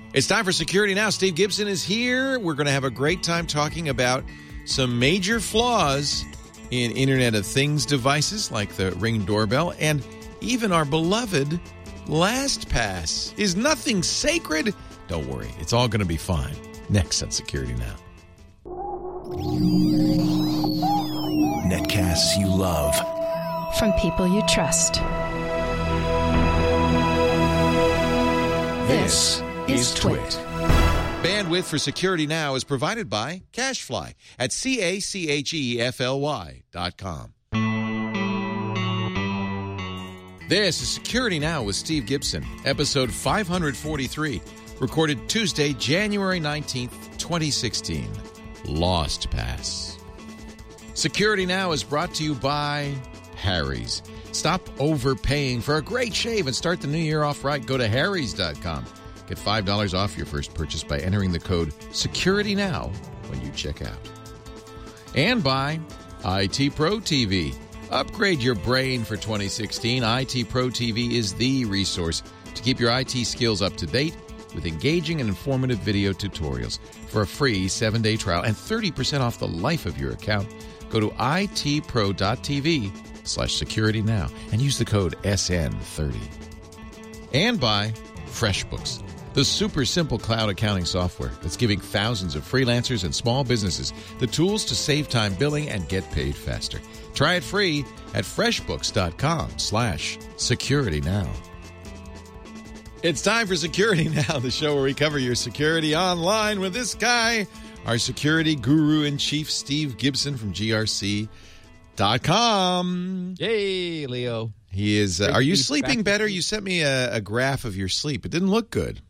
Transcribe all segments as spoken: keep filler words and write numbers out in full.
It's time for Security Now. Steve Gibson is here. We're going to have a great time talking about some major flaws in Internet of Things devices like the Ring doorbell and even our beloved LastPass. Is nothing sacred? Don't worry. It's all going to be fine. Next on Security Now. Netcasts you love. From people you trust. This is Twit. Bandwidth for Security Now is provided by CacheFly at C A C H E F L Y dot com. This is Security Now with Steve Gibson, episode five forty-three, recorded Tuesday, January nineteenth, twenty sixteen. LastPass. Security Now is brought to you by Harry's. Stop overpaying for a great shave and start the new year off right. Go to harrys dot com. Get five dollars off your first purchase by entering the code SecurityNow when you check out. And by I T Pro T V. Upgrade your brain for twenty sixteen. I T Pro T V is the resource to keep your I T skills up to date with engaging and informative video tutorials. For a free seven-day trial and thirty percent off the life of your account, go to itpro.tv slash security now and use the code S N thirty. And by FreshBooks, the super simple cloud accounting software that's giving thousands of freelancers and small businesses the tools to save time billing and get paid faster. Try it free at freshbooks.com slash security now. It's time for Security Now, the show where we cover your security online with this guy, our security guru-in-chief, Steve Gibson from G R C dot com. Hey, Leo. He is. Uh, are you sleeping better? You sent me a, a graph of your sleep. It didn't look good.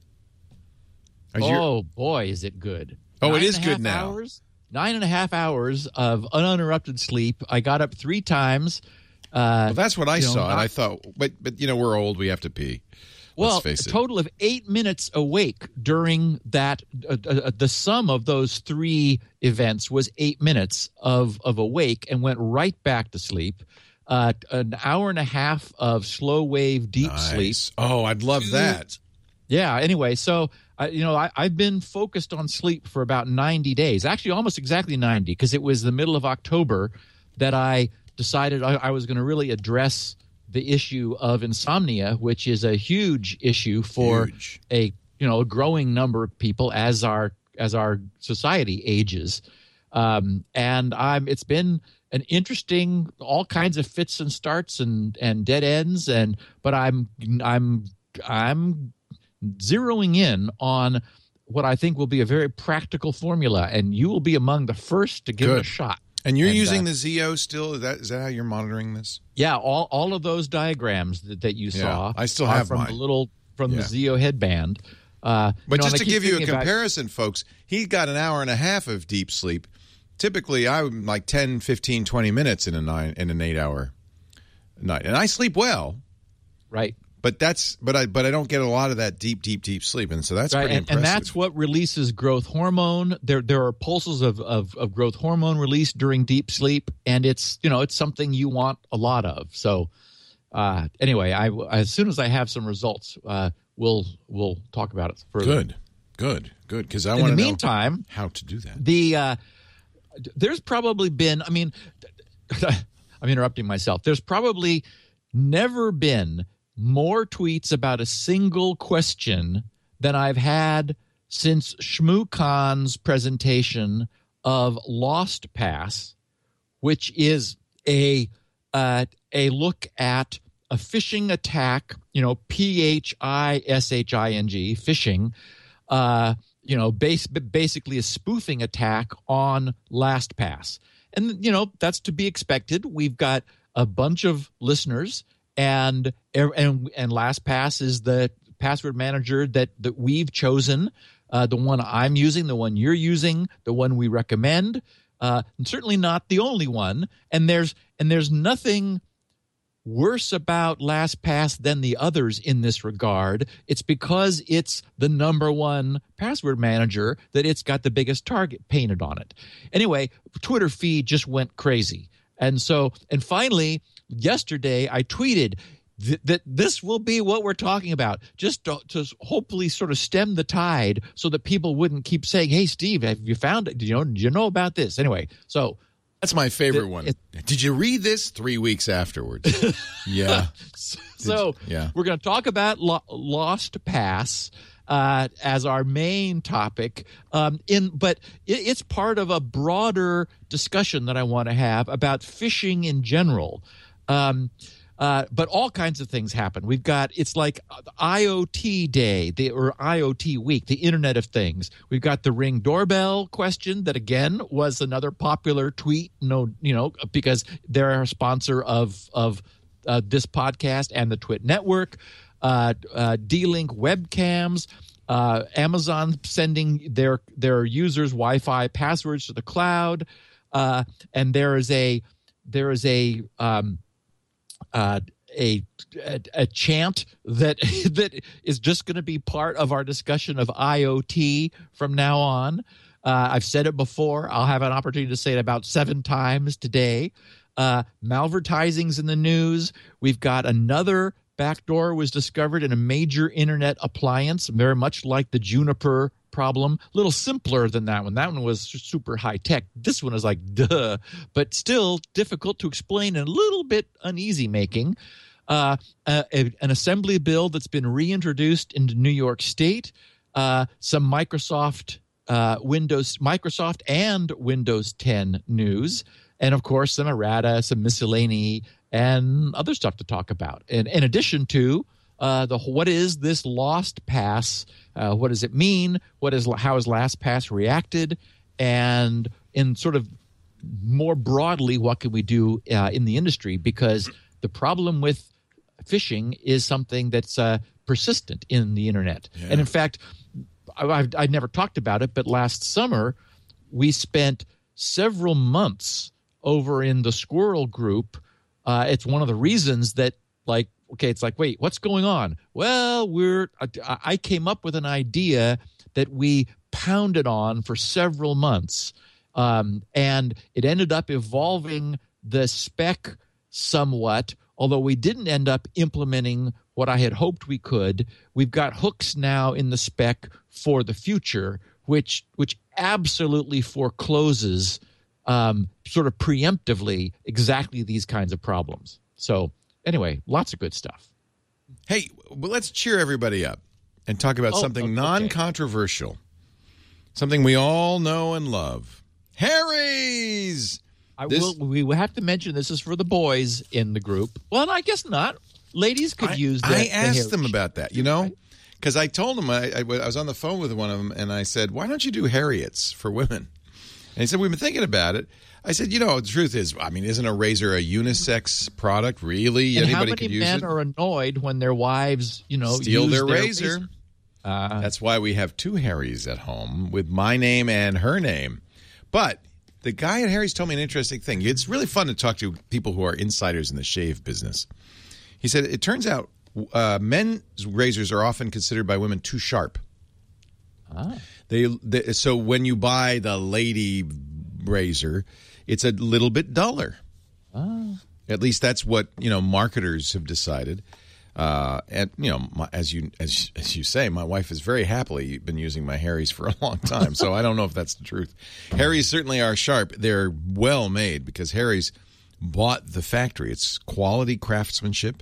Are oh, your... boy, is it good. Oh, Nine it is and a good half now. Hours, nine and a half hours of uninterrupted sleep. I got up three times. Uh, well, that's what I saw, know, not... and I thought, but, but, you know, we're old. We have to pee. Well, Let's face a it. total of eight minutes awake during that. Uh, uh, the sum of those three events was eight minutes of, of awake and went right back to sleep. Uh, an hour and a half of slow wave deep Nice. sleep. Oh, I'd love that. Yeah. Anyway, so I, you know, I, I've been focused on sleep for about ninety days. Actually, almost exactly ninety, because it was the middle of October that I decided I, I was going to really address the issue of insomnia, which is a huge issue for Huge. a you know a growing number of people as our as our society ages. Um, and I'm it's been an interesting, all kinds of fits and starts and and dead ends, and but I'm I'm I'm zeroing in on what I think will be a very practical formula, and you will be among the first to give Good. it a shot. And you're And, using uh, the Zio still? Is that is that how you're monitoring this? Yeah, all all of those diagrams that, that you Yeah, saw, I still are have from mine. the little from Yeah. the Zio headband. Uh, But you know, just and I to keep give you a thinking about- comparison, folks, he got an hour and a half of deep sleep. Typically, I'm like ten, fifteen, twenty minutes in a nine in an eight-hour night. And I sleep well, right? but that's but I but I don't get a lot of that deep, deep, deep sleep. And so that's Right, pretty and, impressive. and that's what releases growth hormone. There, there are pulses of, of, of growth hormone released during deep sleep, and it's you know it's something you want a lot of. So, uh, anyway, I as soon as I have some results, uh, we'll we'll talk about it further. good, good, good. Because I In want the to know meantime, how to do that. the uh, there's probably been. I mean, I'm interrupting myself. There's probably never been more tweets about a single question than I've had since ShmooCon's presentation of LastPass, which is a uh, a look at a phishing attack, you know, P H I S H I N G, phishing, uh, you know, base, basically a spoofing attack on LastPass. And, you know, that's to be expected. We've got a bunch of listeners, and and and LastPass is the password manager that, that we've chosen, uh, the one I'm using, the one you're using, the one we recommend, uh, and certainly not the only one. And there's and there's nothing worse about LastPass than the others in this regard. It's because it's the number one password manager that it's got the biggest target painted on it. Anyway, Twitter feed just went crazy. And so, and finally, yesterday I tweeted, th- that this will be what we're talking about, just to, to hopefully sort of stem the tide so that people wouldn't keep saying, hey, Steve, have you found it? Do you know, do you know about this? Anyway, so. That's my favorite it, one. It, Did you read this three weeks afterwards? Yeah. So Did, yeah. we're going to talk about Lo- Lost Pass uh, as our main topic. Um, in but it, it's part of a broader discussion that I want to have about phishing in general. Um, uh, but all kinds of things happen. We've got it's like I O T Day, the, or I O T Week, the Internet of Things. We've got the Ring doorbell question that again was another popular tweet. No, you know, because they're a sponsor of of uh, this podcast and the Twit Network. Uh, uh, D-Link webcams. Uh, Amazon sending their their users Wi-Fi passwords to the cloud, uh, and there is a there is a um, uh, a, a a chant that that is just going to be part of our discussion of I O T from now on. Uh, I've said it before. I'll have an opportunity to say it about seven times today. Uh, malvertising's in the news. We've got another backdoor was discovered in a major internet appliance, very much like the Juniper problem. A little simpler than that one. That one was super high tech. This one is like, duh, but still difficult to explain and a little bit uneasy making. Uh, uh, a, an assembly bill that's been reintroduced into New York State. Uh, some Microsoft uh, Windows, Microsoft and Windows ten news. And, of course, some errata, some miscellany, and other stuff to talk about. And in addition to uh, the what is this Lost Pass? Uh, what does it mean? What is how has LastPass reacted? And in sort of more broadly, what can we do uh, in the industry? Because the problem with phishing is something that's uh, persistent in the internet. Yeah. And in fact, I, I've, I never talked about it, but last summer we spent several months over in the Squirrel group. Uh, it's one of the reasons that, like, okay, it's like, wait, what's going on? Well, we're I, I came up with an idea that we pounded on for several months, um, and it ended up evolving the spec somewhat, although we didn't end up implementing what I had hoped we could. We've got hooks now in the spec for the future, which which absolutely forecloses Um, sort of preemptively exactly these kinds of problems. So anyway, lots of good stuff. Hey, well, let's cheer everybody up and talk about oh, something okay. non-controversial, something we all know and love. Harry's! I this, will. We will have to mention this is for the boys in the group. Well, I guess not. Ladies could I, use that. I the asked them Harry about that, you know, because I told them, I, I, I was on the phone with one of them, and I said, why don't you do Harriets for women? And he said, we've been thinking about it. I said, you know, the truth is, I mean, isn't a razor a unisex product, really? And Anybody how many could use men it? are annoyed when their wives, you know, steal use their, their razor? razor? Uh, That's why we have two Harrys at home with my name and her name. But the guy at Harry's told me an interesting thing. It's really fun to talk to people who are insiders in the shave business. He said, it turns out uh, men's razors are often considered by women too sharp. Ah. They, they so when you buy the lady razor, it's a little bit duller. Ah. At least that's what, you know, marketers have decided. Uh, and you know, my, as you as as you say, my wife has very happily been using my Harry's for a long time. So I don't know if that's the truth. Harry's certainly are sharp. They're well made because Harry's bought the factory. It's quality craftsmanship,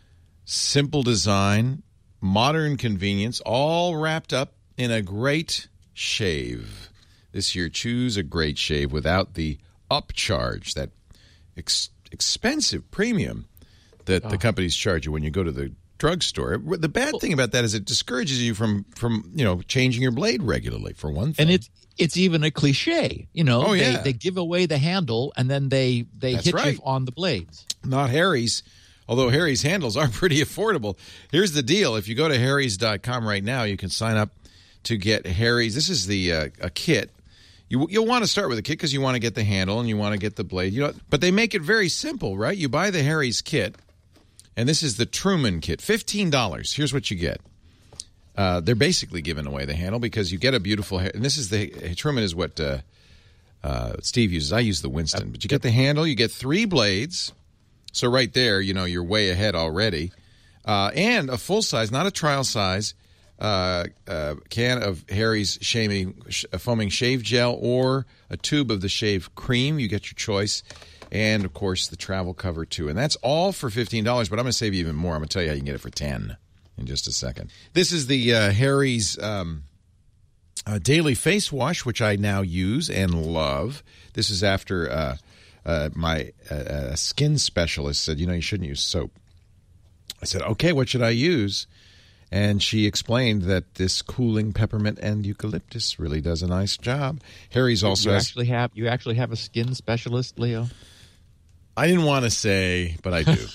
simple design, modern convenience, all wrapped up in a great shave. This year, choose a great shave without the upcharge, that ex- expensive premium that oh. the companies charge you when you go to the drugstore. The bad thing about that is it discourages you from, from you know, changing your blade regularly, for one thing. And it's it's even a cliche. You know, oh, they, yeah. they give away the handle and then they, they That's hit right. you on the blades. Not Harry's, although Harry's handles are pretty affordable. Here's the deal. If you go to harrys dot com right now, you can sign up to get Harry's. This is the uh, a kit. You, you'll want to start with a kit because you want to get the handle and you want to get the blade. You know, but they make it very simple, right? You buy the Harry's kit, and this is the Truman kit, fifteen dollars. Here's what you get. Uh, they're basically giving away the handle because you get a beautiful – and this is the – Truman is what uh, uh, Steve uses. I use the Winston. But you get the handle. You get three blades. So right there, you know, you're way ahead already. uh, and a full size, not a trial size, uh, uh, can of Harry's shaming, sh- foaming shave gel or a tube of the shave cream. You get your choice. And, of course, the travel cover, too. And that's all for fifteen dollars, but I'm going to save you even more. I'm going to tell you how you can get it for ten dollars in just a second. This is the uh, Harry's um, uh, Daily Face Wash, which I now use and love. This is after uh, uh, my uh, skin specialist said, you know, you shouldn't use soap. I said, okay, what should I use? And she explained that this cooling peppermint and eucalyptus really does a nice job. Harry's also you has, actually have you actually have a skin specialist, Leo? I didn't want to say, but I do.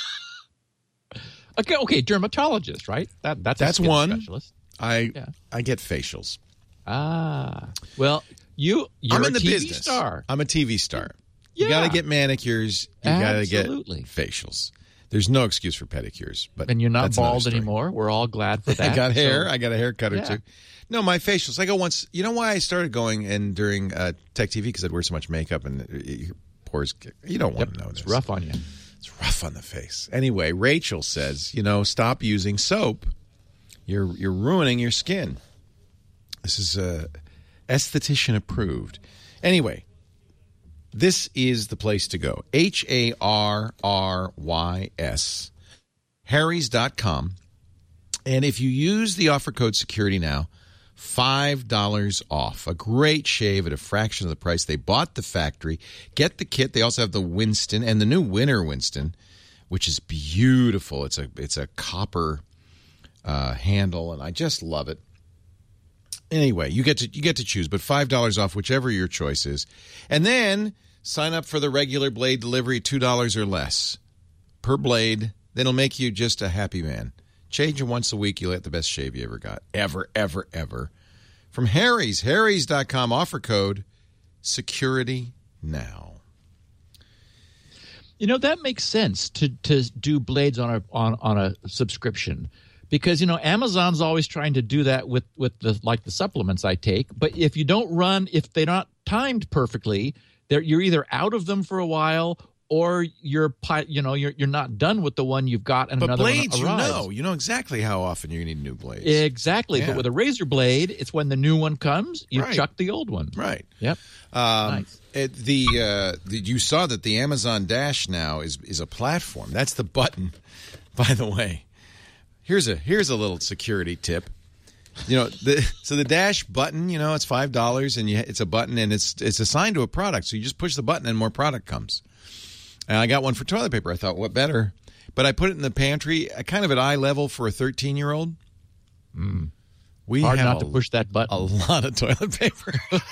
okay, okay, dermatologist, right? That that's that's a skin one. Specialist. I yeah. I get facials. Ah, well, you you're I'm in a the T V business. star. I'm a T V star. Yeah. You got to get manicures. You got to get Absolutely. facials. There's no excuse for pedicures, but and you're not that's another bald story. anymore. We're all glad for that. I got hair. So, I got a haircut yeah. or two. No, my facials. I go once. You know why I started going and during uh, Tech T V? Because I'd wear so much makeup and your pores. You don't want yep, to know this. It's rough on you. It's rough on the face. Anyway, Rachel says, you know, stop using soap. You're you're ruining your skin. This is uh, esthetician approved. Anyway, this is the place to go. H A R R Y S. Harrys dot com. And if you use the offer code security now, five dollars off. A great shave at a fraction of the price. They bought the factory. Get the kit. They also have the Winston and the new Winter Winston, which is beautiful. It's a it's a copper uh, handle, and I just love it. Anyway, you get to you get to choose, but five dollars off whichever your choice is. And then sign up for the regular blade delivery, two dollars or less per blade. Then it'll make you just a happy man. Change them once a week, you'll get the best shave you ever got. Ever, ever, ever. From Harry's, Harrys dot com, offer code security now. You know, that makes sense to to do blades on a on, on a subscription. Because, you know, Amazon's always trying to do that with, with the like the supplements I take. But if you don't run, if they're not timed perfectly, they're, you're either out of them for a while or you're you know you're you're not done with the one you've got and but another blades, one arrives. you know, you know exactly how often you need new blades. Exactly, Yeah. but with a razor blade, it's when the new one comes, you Right. chuck the old one. Right. Yep. Um, Nice. it, the, uh, the you saw that the Amazon Dash now is is a platform. That's the button. By the way, here's a here's a little security tip. You know, the, so the Dash button, you know, it's five dollars and you, it's a button and it's it's assigned to a product. So you just push the button and more product comes. And I got one for toilet paper. I thought, what better? But I put it in the pantry, uh, kind of at eye level for a thirteen-year-old. Mm. We Hard have not a, to push that button. a lot of toilet paper.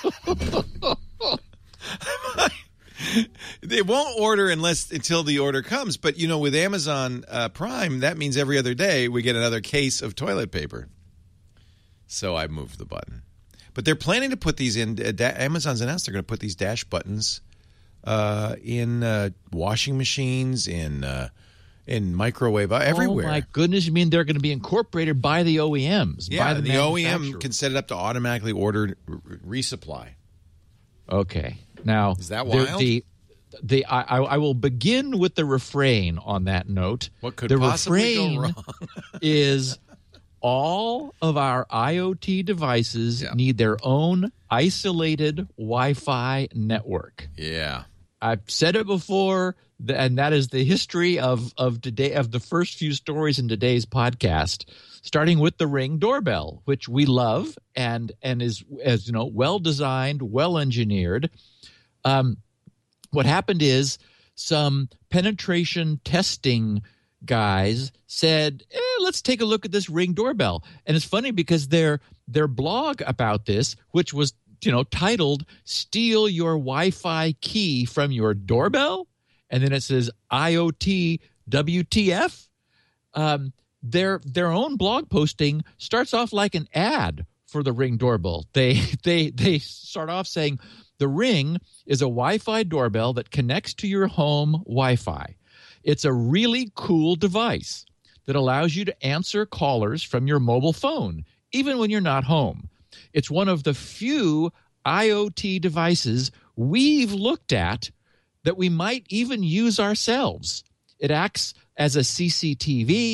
They won't order unless until the order comes. But, you know, with Amazon uh, Prime, that means every other day we get another case of toilet paper. So I moved the button. But they're planning to put these in. Uh, da- Amazon's announced they're going to put these Dash buttons uh, in uh, washing machines, in uh, in microwave, uh, everywhere. Oh, my goodness. You mean they're going to be incorporated by the O E Ms? Yeah, by the, the O E M manufacturer. can set it up to automatically order r- resupply. Okay. Now, Is that the- wild? The, the, I, I I will begin with the refrain on that note. What could the possibly go refrain wrong? is all of our IoT devices Yeah. need their own isolated Wi-Fi network. Yeah. I've said it before, th- and that is the history of of today of the first few stories in today's podcast, starting with the Ring doorbell, which we love and and is as you know well designed, well engineered. Um, what happened is some penetration testing guys said, eh, let's take a look at this Ring doorbell. And it's funny because their their blog about this, which was you know titled "Steal Your Wi-Fi Key from Your Doorbell," and then it says IoT W T F. Um, their their own blog posting starts off like an ad for the Ring doorbell. They they they start off saying the Ring is a Wi-Fi doorbell that connects to your home Wi-Fi. It's a really cool device that allows you to answer callers from your mobile phone, even when you're not home. It's one of the few IoT devices we've looked at that we might even use ourselves. It acts as a C C T V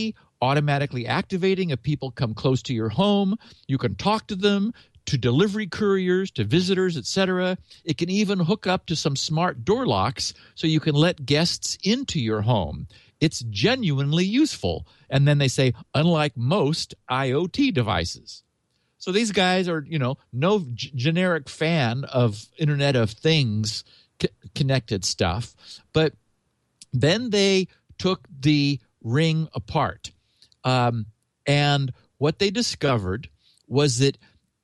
automatically activating if people come close to your home. You can talk to them, to delivery couriers, to visitors, et cetera. It can even hook up to some smart door locks so you can let guests into your home. It's genuinely useful. And then they say, unlike most IoT devices. So these guys are, you know, no g- generic fan of Internet of Things c- connected stuff. But then they took the Ring apart. Um, and what they discovered was that,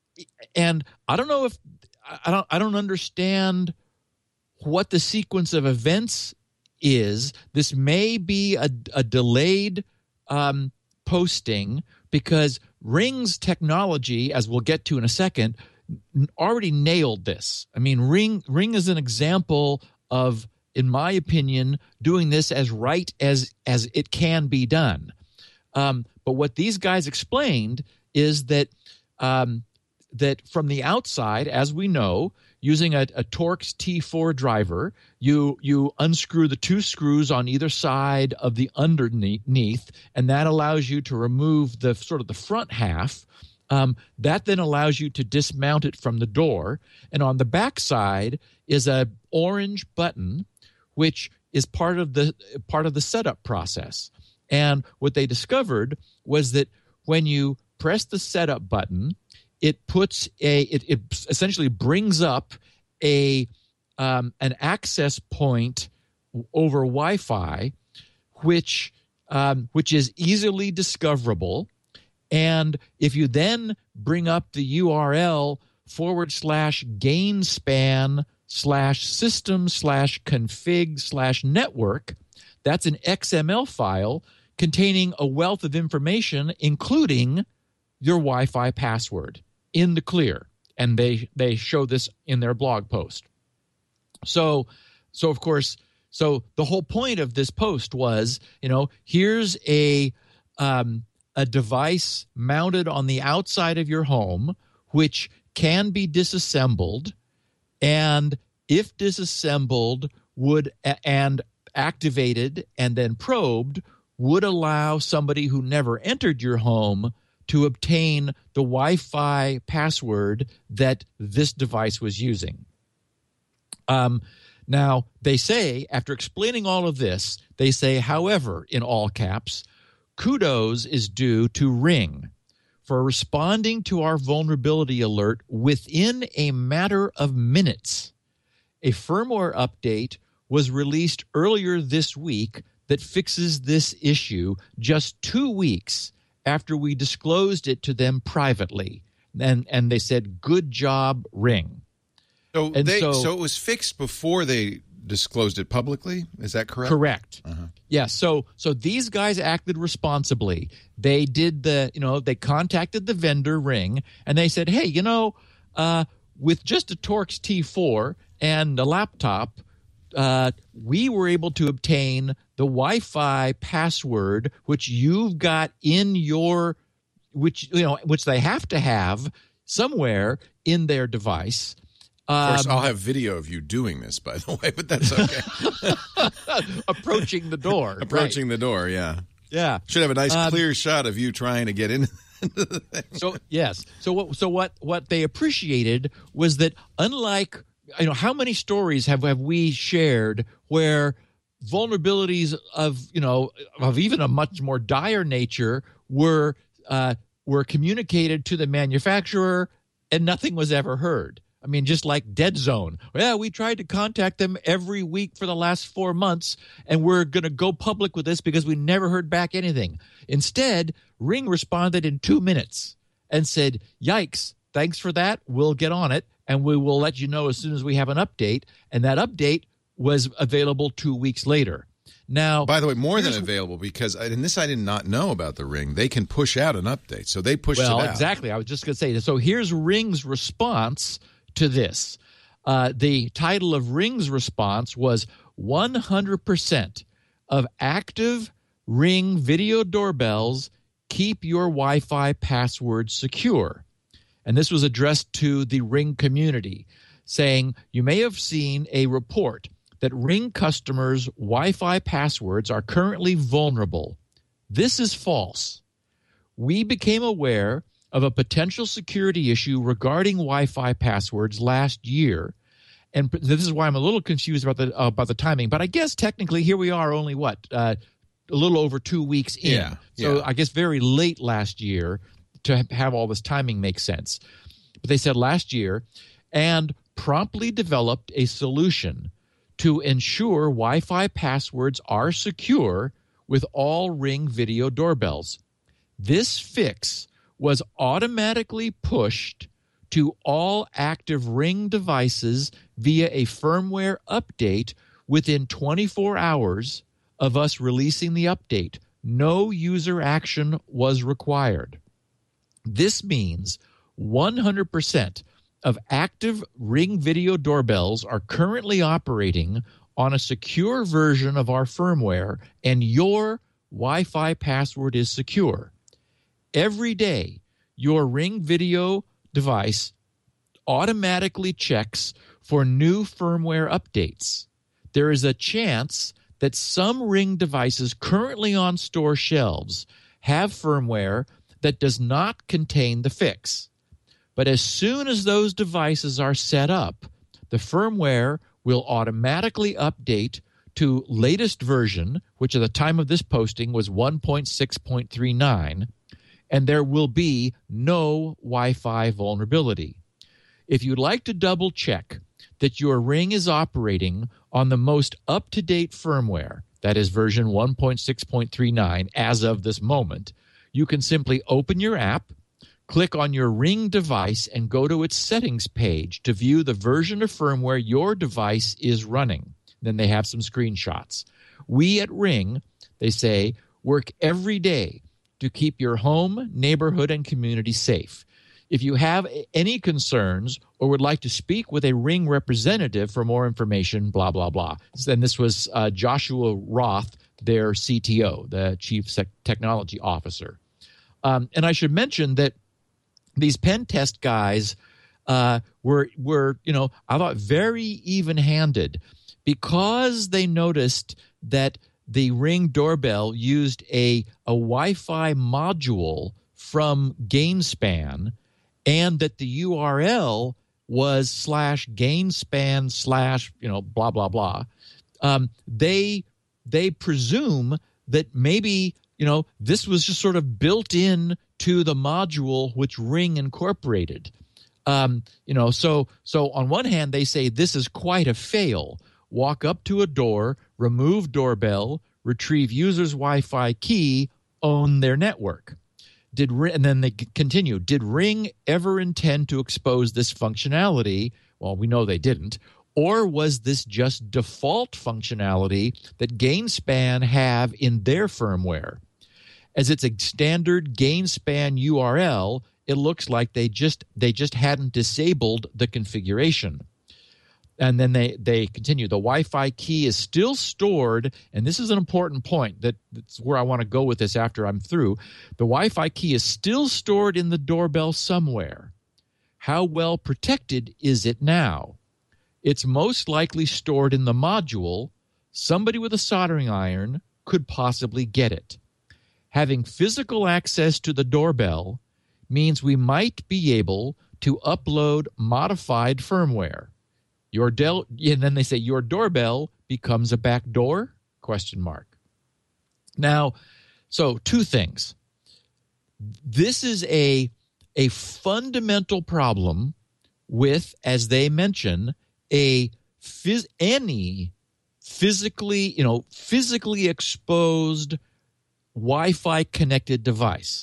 and I don't know if, I don't, I don't understand what the sequence of events is. This may be a, a delayed um, posting because Ring's technology, as we'll get to in a second, already nailed this. I mean, Ring Ring is an example of, in my opinion, doing this as right as as it can be done. Um, but what these guys explained is that um, that from the outside, as we know, using a, a Torx T four driver, you you unscrew the two screws on either side of the underneath, and that allows you to remove the sort of the front half. Um, that then allows you to dismount it from the door. And on the back side is a orange button, which is part of the part of the setup process. And what they discovered was that when you press the setup button, it puts a it, it essentially brings up a um, an access point over Wi-Fi, which um, which is easily discoverable. And if you then bring up the U R L forward slash gainspan slash system slash config slash network, that's an X M L file containing a wealth of information, including your Wi-Fi password in the clear. And they they show this in their blog post. So, so of course, so the whole point of this post was, you know, here's a um, a device mounted on the outside of your home, which can be disassembled, and if disassembled, would and activated and then probed, would allow somebody who never entered your home to obtain the Wi-Fi password that this device was using. Um, now, they say, after explaining all of this, they say, however, in all caps, kudos is due to Ring for responding to our vulnerability alert within a matter of minutes. A firmware update was released earlier this week that fixes this issue just two weeks after we disclosed it to them privately. And and they said, good job, Ring. So, and they, so, so it was fixed before they disclosed it publicly? Is that correct? Correct. Uh-huh. Yeah, so so these guys acted responsibly. They did the, you know, they contacted the vendor, Ring, and they said, hey, you know, uh, with just a Torx T four and a laptop, uh, we were able to obtain the Wi-Fi password, which you've got in your, which, you know, which they have to have somewhere in their device. Of course, Um, I'll have video of you doing this, by the way, but that's okay. approaching the door. Approaching right. the door, yeah. Yeah. Should have a nice Um, clear shot of you trying to get in. So yes. So what? So what? What they appreciated was that, unlike, you know, how many stories have have we shared where vulnerabilities of, you know, of even a much more dire nature were uh, were communicated to the manufacturer and nothing was ever heard. I mean, just like Dead Zone. Yeah, we tried to contact them every week for the last four months, and we're going to go public with this because we never heard back anything. Instead, Ring responded in two minutes and said, yikes, thanks for that. We'll get on it, and we will let you know as soon as we have an update. And that update was available two weeks later. Now, by the way, more than available, because, and this I did not know about the Ring, they can push out an update. So they pushed well, it out. Exactly. I was just going to say, so here's Ring's response to this. Uh, the title of Ring's response was one hundred percent of active Ring video doorbells keep your Wi-Fi password secure. And this was addressed to the Ring community, saying, you may have seen a report that Ring customers' Wi-Fi passwords are currently vulnerable. This is false. We became aware of a potential security issue regarding Wi-Fi passwords last year. And this is why I'm a little confused about the uh, about the timing. But I guess technically here we are only, what, uh, a little over two weeks in. Yeah, so yeah. I guess very late last year to have all this timing make sense. But they said last year, and promptly developed a solution to ensure Wi-Fi passwords are secure with all Ring video doorbells. This fix was automatically pushed to all active Ring devices via a firmware update within twenty-four hours of us releasing the update. No user action was required. This means one hundred percent of active Ring video doorbells are currently operating on a secure version of our firmware, and your Wi-Fi password is secure. Every day, your Ring video device automatically checks for new firmware updates. There is a chance that some Ring devices currently on store shelves have firmware that does not contain the fix. But as soon as those devices are set up, the firmware will automatically update to latest version, which at the time of this posting was one point six point three nine, and there will be no Wi-Fi vulnerability. If you'd like to double check that your Ring is operating on the most up-to-date firmware, that is version one point six point three nine as of this moment, you can simply open your app, click on your Ring device, and go to its settings page to view the version of firmware your device is running. Then they have some screenshots. We at Ring, they say, work every day to keep your home, neighborhood, and community safe. If you have any concerns or would like to speak with a Ring representative for more information, blah, blah, blah. And this was uh, Joshua Roth, their C T O, the Chief Sec- Technology Officer. Um, and I should mention that these pen test guys uh, were, were, you know, I thought very even-handed because they noticed that the Ring doorbell used a, a Wi-Fi module from Gainspan, and that the U R L was slash Gainspan slash, you know, blah, blah, blah. Um, they they presume that maybe, you know, this was just sort of built in to the module which Ring incorporated. Um, you know, so so on one hand, they say this is quite a fail. Walk up to a door, remove doorbell, retrieve user's Wi-Fi key, own their network. Did and then they continue. Did Ring ever intend to expose this functionality? Well, we know they didn't. Or was this just default functionality that Gainspan have in their firmware? As it's a standard Gainspan U R L, it looks like they just they just hadn't disabled the configuration. And then they, they continue. The Wi-Fi key is still stored, and this is an important point that, that's where I want to go with this after I'm through. The Wi-Fi key is still stored in the doorbell somewhere. How well protected is it now? It's most likely stored in the module. Somebody with a soldering iron could possibly get it. Having physical access to the doorbell means we might be able to upload modified firmware. Your del- and then they say your doorbell becomes a back door? Question mark. Now, so two things. This is a, a fundamental problem with, as they mention, a phys- any physically, you know, physically exposed Wi-Fi connected device.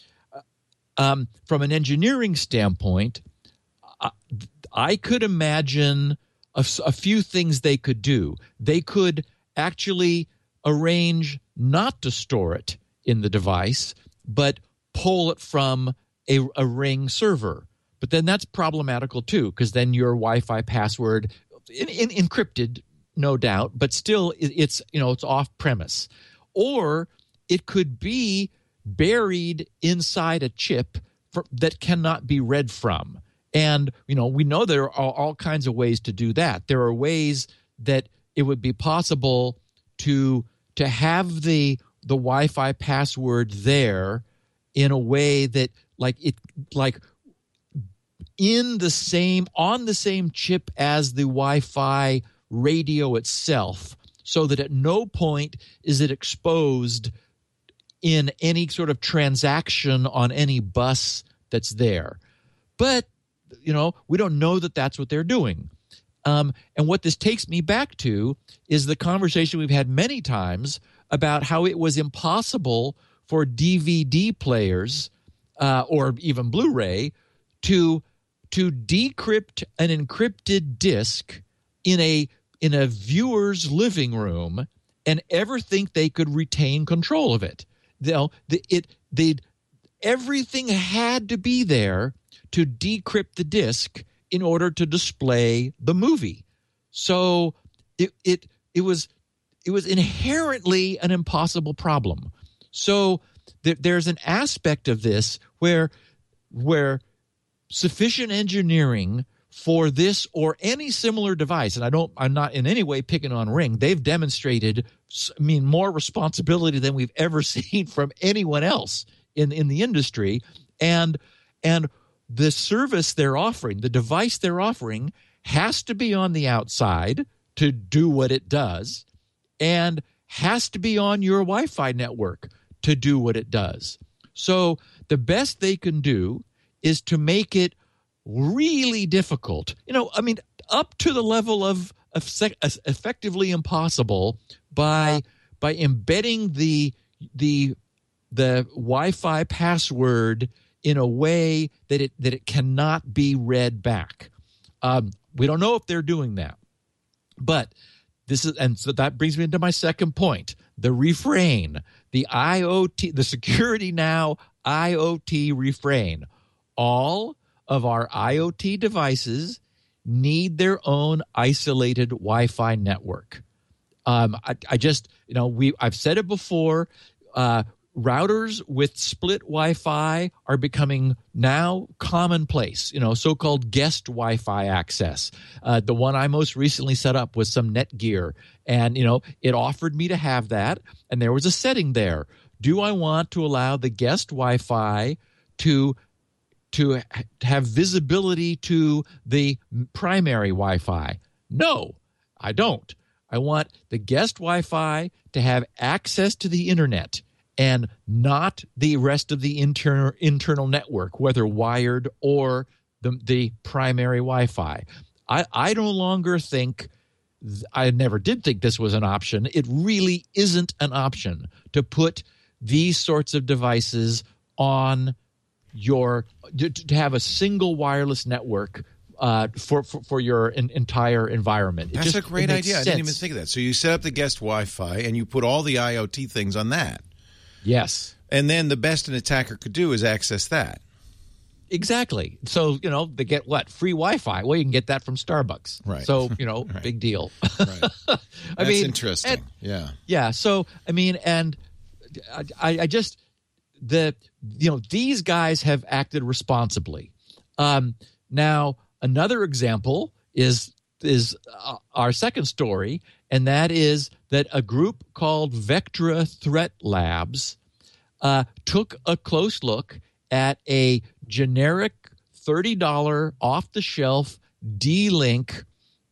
Um, from an engineering standpoint, I, I could imagine a, a few things they could do. They could actually arrange not to store it in the device, but pull it from a, a Ring server. But then that's problematical too, because then your Wi-Fi password, in, in, encrypted, no doubt, but still it's, you know, it's off premise. Or it could be buried inside a chip for, that cannot be read from. And, you know, we know there are all kinds of ways to do that. There are ways that it would be possible to to have the the Wi-Fi password there in a way that like it like in the same on the same chip as the Wi-Fi radio itself, so that at no point is it exposed in any sort of transaction on any bus that's there. But, you know, we don't know that that's what they're doing. Um, and what this takes me back to is the conversation we've had many times about how it was impossible for D V D players uh, or even Blu-ray to to decrypt an encrypted disc in a in a viewer's living room and ever think they could retain control of it. You know, the, it they'd everything had to be there to decrypt the disc in order to display the movie. So it it it was it was inherently an impossible problem. So th- there's an aspect of this where where sufficient engineering for this or any similar device, and I don't, I'm not in any way picking on Ring. They've demonstrated, I mean, more responsibility than we've ever seen from anyone else in, in the industry, and and the service they're offering, the device they're offering, has to be on the outside to do what it does, and has to be on your Wi-Fi network to do what it does. So the best they can do is to make it really difficult, you know, I mean, up to the level of, of sec- effectively impossible by by embedding the the the Wi-Fi password in a way that it that it cannot be read back. Um, we don't know if they're doing that, but this is, and so that brings me into my second point: the refrain, the IoT, the Security Now IoT refrain. All of our IoT devices need their own isolated Wi-Fi network. Um, I, I just, you know, we I've said it before. Uh, routers with split Wi-Fi are becoming now commonplace. You know, so-called guest Wi-Fi access. Uh, the one I most recently set up was some Netgear, and you know, it offered me to have that, and there was a setting there. Do I want to allow the guest Wi-Fi to to have visibility to the primary Wi-Fi? No, I don't. I want the guest Wi-Fi to have access to the internet and not the rest of the internal internal network, whether wired or the, the primary Wi-Fi. I, I no longer think, I never did think this was an option. It really isn't an option to put these sorts of devices on your to, to have a single wireless network uh, for, for for your in, entire environment. It That's just, a great idea. Sense. I didn't even think of that. So you set up the guest Wi-Fi and you put all the IoT things on that. Yes. And then the best an attacker could do is access that. Exactly. So, you know, they get what? Free Wi-Fi. Well, you can get that from Starbucks. Right. So, you know, right. big deal. Right. I That's mean, interesting. and, yeah. Yeah. So, I mean, and I, I just, the, you know, these guys have acted responsibly. Um, now, another example is, is uh, our second story, and that is that a group called Vectra Threat Labs uh, took a close look at a generic thirty dollars off-the-shelf D-Link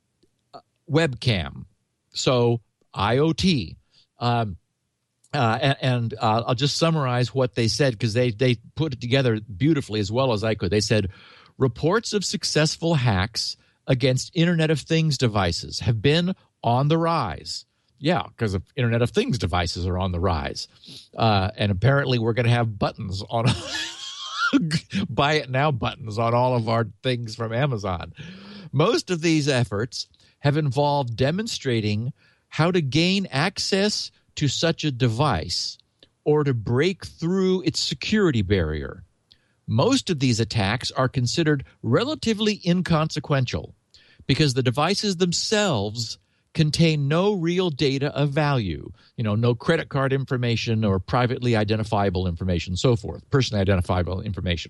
webcam, so IoT. Um, uh, and and uh, I'll just summarize what they said, because they, they put it together beautifully as well as I could. They said, reports of successful hacks against Internet of Things devices have been on the rise. Yeah, because Internet of Things devices are on the rise. Uh, and apparently we're going to have buttons on buy it now buttons on all of our things from Amazon. Most of these efforts have involved demonstrating how to gain access to such a device or to break through its security barrier. Most of these attacks are considered relatively inconsequential because the devices themselves contain no real data of value, you know, no credit card information or privately identifiable information, so forth, personally identifiable information.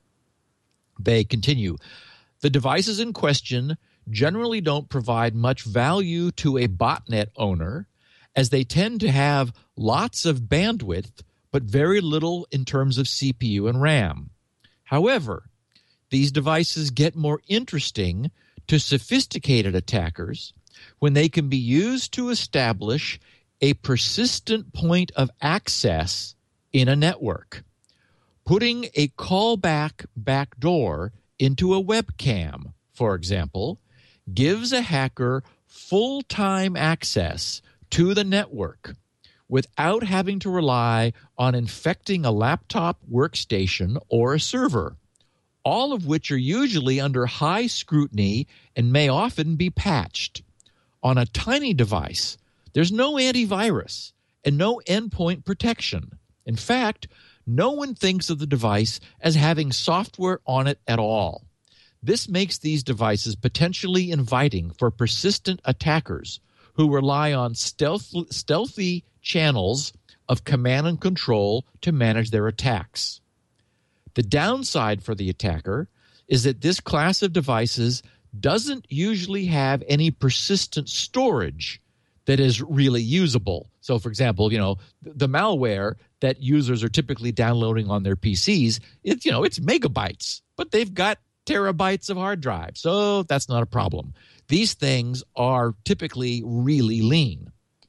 They continue, the devices in question generally don't provide much value to a botnet owner as they tend to have lots of bandwidth, but very little in terms of C P U and RAM. However, these devices get more interesting to sophisticated attackers when they can be used to establish a persistent point of access in a network. Putting a callback backdoor into a webcam, for example, gives a hacker full-time access to the network without having to rely on infecting a laptop workstation or a server, all of which are usually under high scrutiny and may often be patched. On a tiny device, there's no antivirus and no endpoint protection. In fact, no one thinks of the device as having software on it at all. This makes these devices potentially inviting for persistent attackers who rely on stealth, stealthy channels of command and control to manage their attacks. The downside for the attacker is that this class of devices doesn't usually have any persistent storage that is really usable. So, for example, you know, the malware that users are typically downloading on their P Cs, it's, you know, it's megabytes, but they've got terabytes of hard drive, so that's not a problem. These things are typically really lean.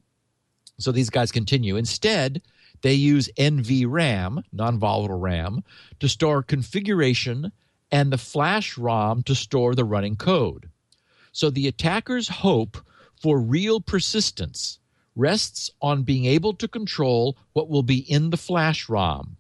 So these guys continue. Instead, they use N V RAM, non-volatile RAM, to store configuration and the flash ROM to store the running code. So the attacker's hope for real persistence rests on being able to control what will be in the flash ROM.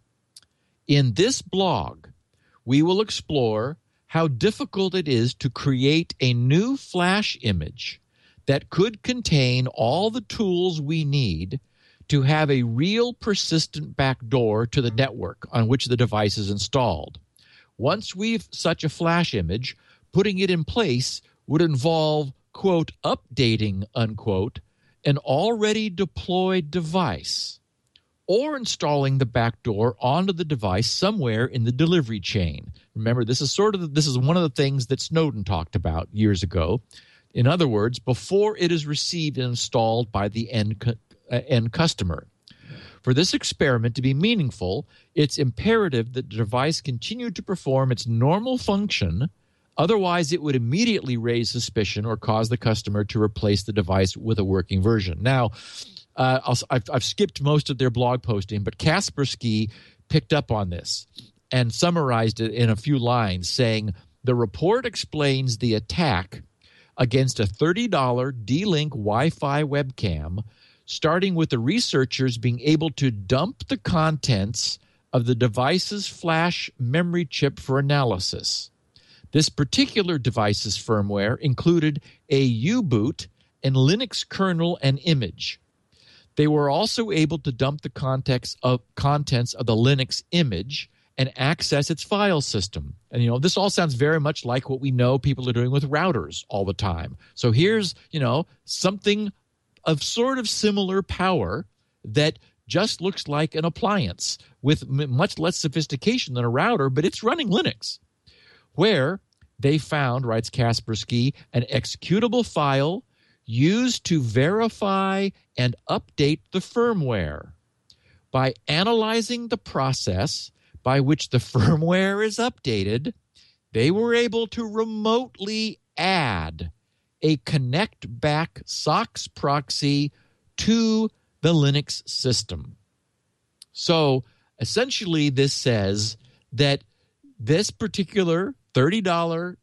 In this blog, we will explore how difficult it is to create a new flash image that could contain all the tools we need to have a real persistent backdoor to the network on which the device is installed. Once we've such a flash image, putting it in place would involve, quote, updating, unquote, an already deployed device or installing the backdoor onto the device somewhere in the delivery chain. Remember, this is sort of the, this is one of the things that Snowden talked about years ago. In other words, before it is received and installed by the end, uh, end customer. For this experiment to be meaningful, it's imperative that the device continue to perform its normal function. Otherwise, it would immediately raise suspicion or cause the customer to replace the device with a working version. Now, uh, I'll, I've, I've skipped most of their blog posting, but Kaspersky picked up on this and summarized it in a few lines, saying, the report explains the attack against a thirty dollars D-Link Wi-Fi webcam, starting with the researchers being able to dump the contents of the device's flash memory chip for analysis. This particular device's firmware included a U-boot and Linux kernel and image. They were also able to dump the context of contents of the Linux image and access its file system. And, you know, this all sounds very much like what we know people are doing with routers all the time. So here's, you know, something of sort of similar power that just looks like an appliance with m- much less sophistication than a router, but it's running Linux, where they found, writes Kaspersky, an executable file used to verify and update the firmware. By analyzing the process by which the firmware is updated, they were able to remotely add a connect back SOX proxy to the Linux system. So essentially this says that this particular thirty dollars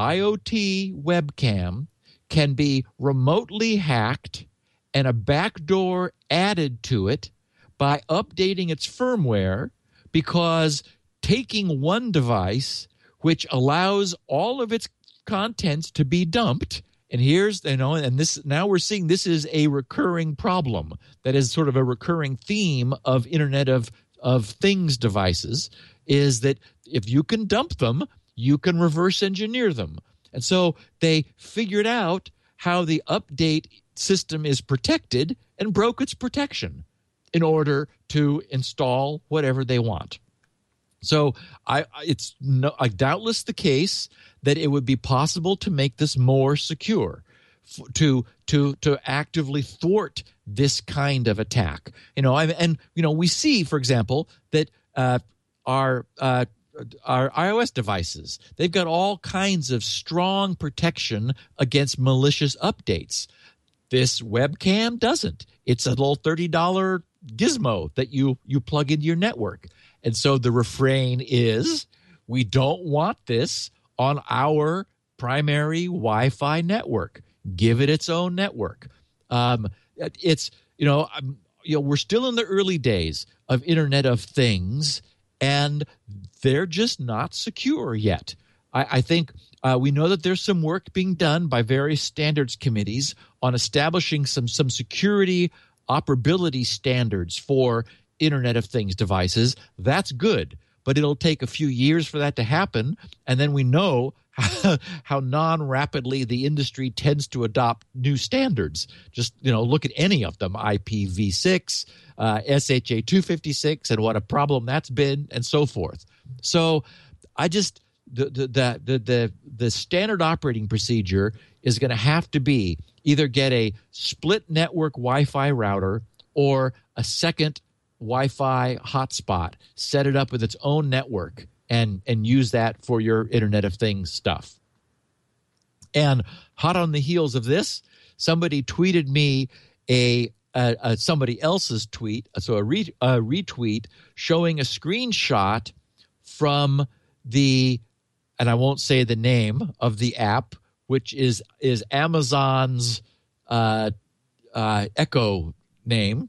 IoT webcam can be remotely hacked and a backdoor added to it by updating its firmware, because taking one device which allows all of its contents to be dumped, and here's, you know, and this, now we're seeing this is a recurring problem that is sort of a recurring theme of Internet of, of Things devices, is that if you can dump them, you can reverse engineer them. And so they figured out how the update system is protected and broke its protection in order to install whatever they want. So I, it's no, uh, doubtless the case that it would be possible to make this more secure. f- to to to actively thwart this kind of attack. You know, and, and you know, we see, for example, that uh, our uh, our iOS devices, they've got all kinds of strong protection against malicious updates. This webcam doesn't. It's a little thirty dollars gizmo that you you plug into your network. And so the refrain is, we don't want this on our primary Wi-Fi network. Give it its own network. Um, it's, you know, um, you know, we're still in the early days of Internet of Things, and they're just not secure yet. I, I think uh, we know that there's some work being done by various standards committees on establishing some some security operability standards for Internet of Things devices. That's good, but it'll take a few years for that to happen, and then we know how, how non-rapidly the industry tends to adopt new standards. Just, you know, look at any of them, I P v six, uh, S H A two fifty-six, and what a problem that's been, and so forth. So I just the the the the, the standard operating procedure is going to have to be either get a split network Wi-Fi router or a second Wi-Fi hotspot, set it up with its own network, and and use that for your Internet of Things stuff. And hot on the heels of this, somebody tweeted me a, a, a somebody else's tweet, so a, re, a retweet showing a screenshot from the, and I won't say the name of the app, which is is Amazon's uh, uh, Echo name,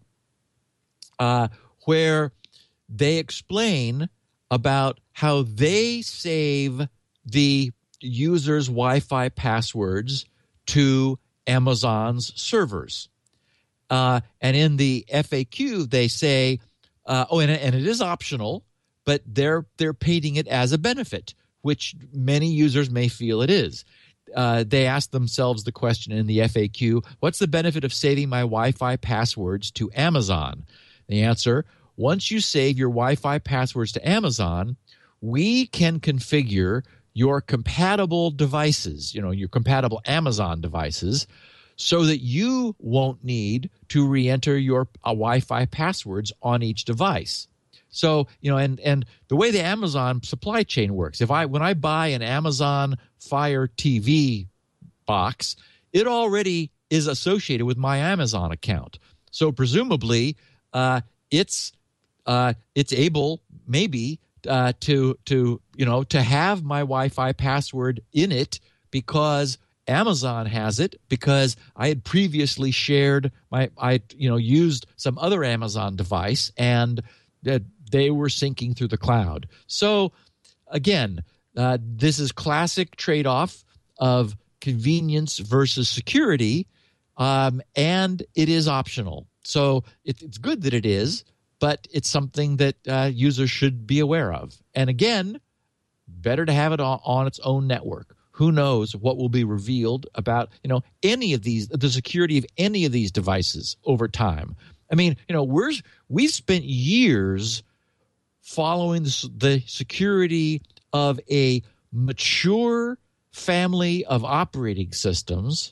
uh, where they explain about how they save the user's Wi-Fi passwords to Amazon's servers. Uh, and in the F A Q, they say, uh, oh, and, and it is optional, but they're they're painting it as a benefit, which many users may feel it is. Uh, they ask themselves the question in the F A Q, what's the benefit of saving my Wi-Fi passwords to Amazon? The answer, once you save your Wi-Fi passwords to Amazon, we can configure your compatible devices, you know, your compatible Amazon devices, so that you won't need to re-enter your uh, Wi-Fi passwords on each device. So, you know, and and the way the Amazon supply chain works, if I when I buy an Amazon Fire T V box, it already is associated with my Amazon account. So presumably, uh, it's uh, it's able maybe uh, to to you know to have my Wi-Fi password in it because Amazon has it, because I had previously shared my I you know used some other Amazon device, and uh, they were syncing through the cloud. So again, uh, this is classic trade-off of convenience versus security, um, and it is optional. So it, it's good that it is, but it's something that uh, users should be aware of. And again, better to have it on, on its own network. Who knows what will be revealed about, you know, any of these, the security of any of these devices over time. I mean, you know, we're we've spent years following the, the security of a mature family of operating systems,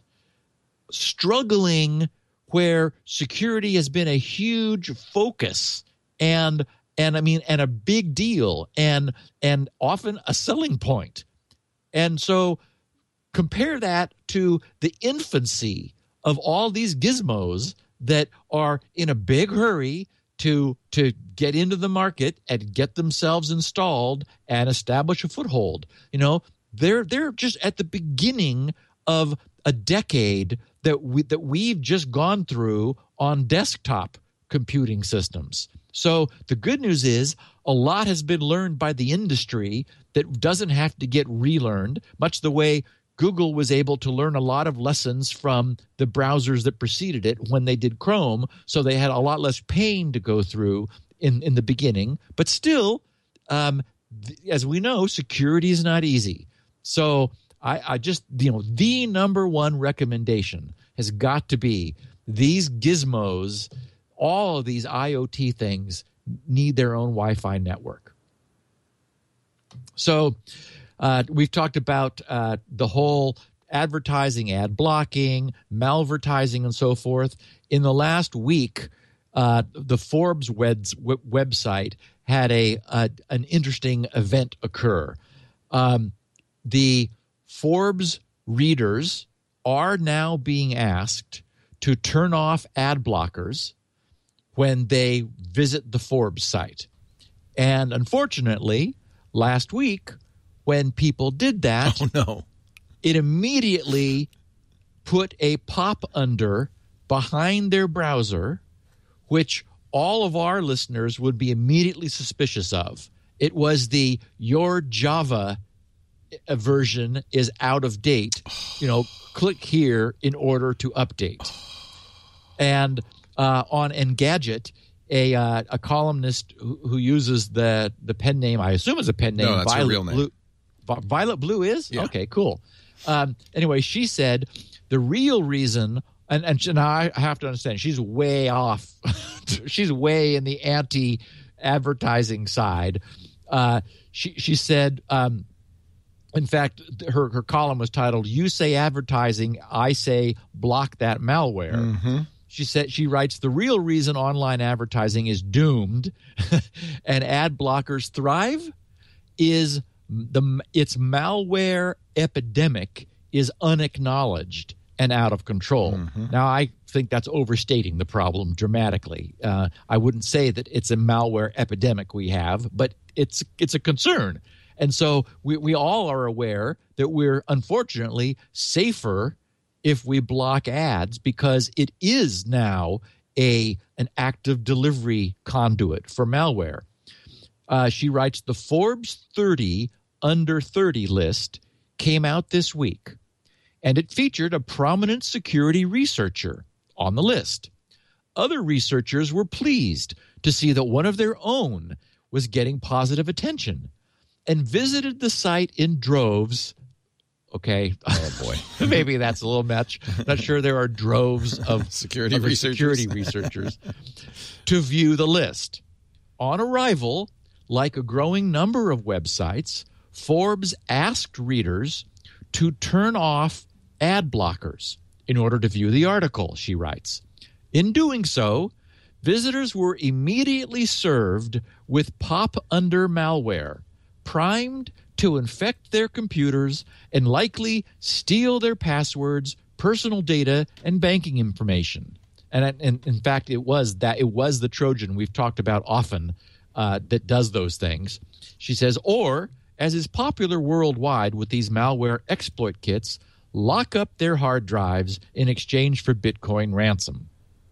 struggling where security has been a huge focus and and I mean and a big deal and and often a selling point. And so compare that to the infancy of all these gizmos that are in a big hurry to to get into the market and get themselves installed and establish a foothold. You know, they're they're just at the beginning of a decade that we that we've just gone through on desktop computing systems. So the good news is a lot has been learned by the industry that doesn't have to get relearned, much the way Google was able to learn a lot of lessons from the browsers that preceded it when they did Chrome, so they had a lot less pain to go through in, in the beginning. But still, um, th- as we know, security is not easy. So I, I just, you know, the number one recommendation has got to be these gizmos, all of these IoT things need their own Wi-Fi network. So uh, we've talked about uh, the whole advertising, ad blocking, malvertising, and so forth. In the last week, uh, the Forbes webs, w- website had a, a an interesting event occur. Um, the Forbes readers are now being asked to turn off ad blockers when they visit the Forbes site. And unfortunately, last week, when people did that, oh, no. it immediately put a pop under behind their browser, which all of our listeners would be immediately suspicious of. It was the your Java version is out of date. You know, click here in order to update. And uh, on Engadget, a uh, a columnist who, who uses the the pen name, I assume is a pen name. No, that's Violet her real name. Blue, Violet Blue is? Yeah. Okay, cool. Um, anyway, she said the real reason, and, and now I have to understand, she's way off. She's way in the anti-advertising side. Uh, she she said, um, in fact, her, her column was titled, "You Say Advertising, I Say Block That Malware." Mm-hmm. She said, she writes, the real reason online advertising is doomed and ad blockers thrive is the its malware epidemic is unacknowledged and out of control. Mm-hmm. Now, I think that's overstating the problem dramatically. Uh, I wouldn't say that it's a malware epidemic we have, but it's it's a concern. And so we, we all are aware that we're unfortunately safer if we block ads because it is now a an active delivery conduit for malware. Uh, she writes, the Forbes thirty under thirty list came out this week, and it featured a prominent security researcher on the list. Other researchers were pleased to see that one of their own was getting positive attention and visited the site in droves. Okay. Oh, boy. Maybe that's a little much. Not sure there are droves of security of researchers. security researchers to view the list. On arrival, like a growing number of websites, Forbes asked readers to turn off ad blockers in order to view the article, she writes. In doing so, visitors were immediately served with pop-under malware, primed to infect their computers and likely steal their passwords, personal data, and banking information. And, and in fact, it was that it was the Trojan we've talked about often uh, that does those things. She says, or, as is popular worldwide with these malware exploit kits, lock up their hard drives in exchange for Bitcoin ransom.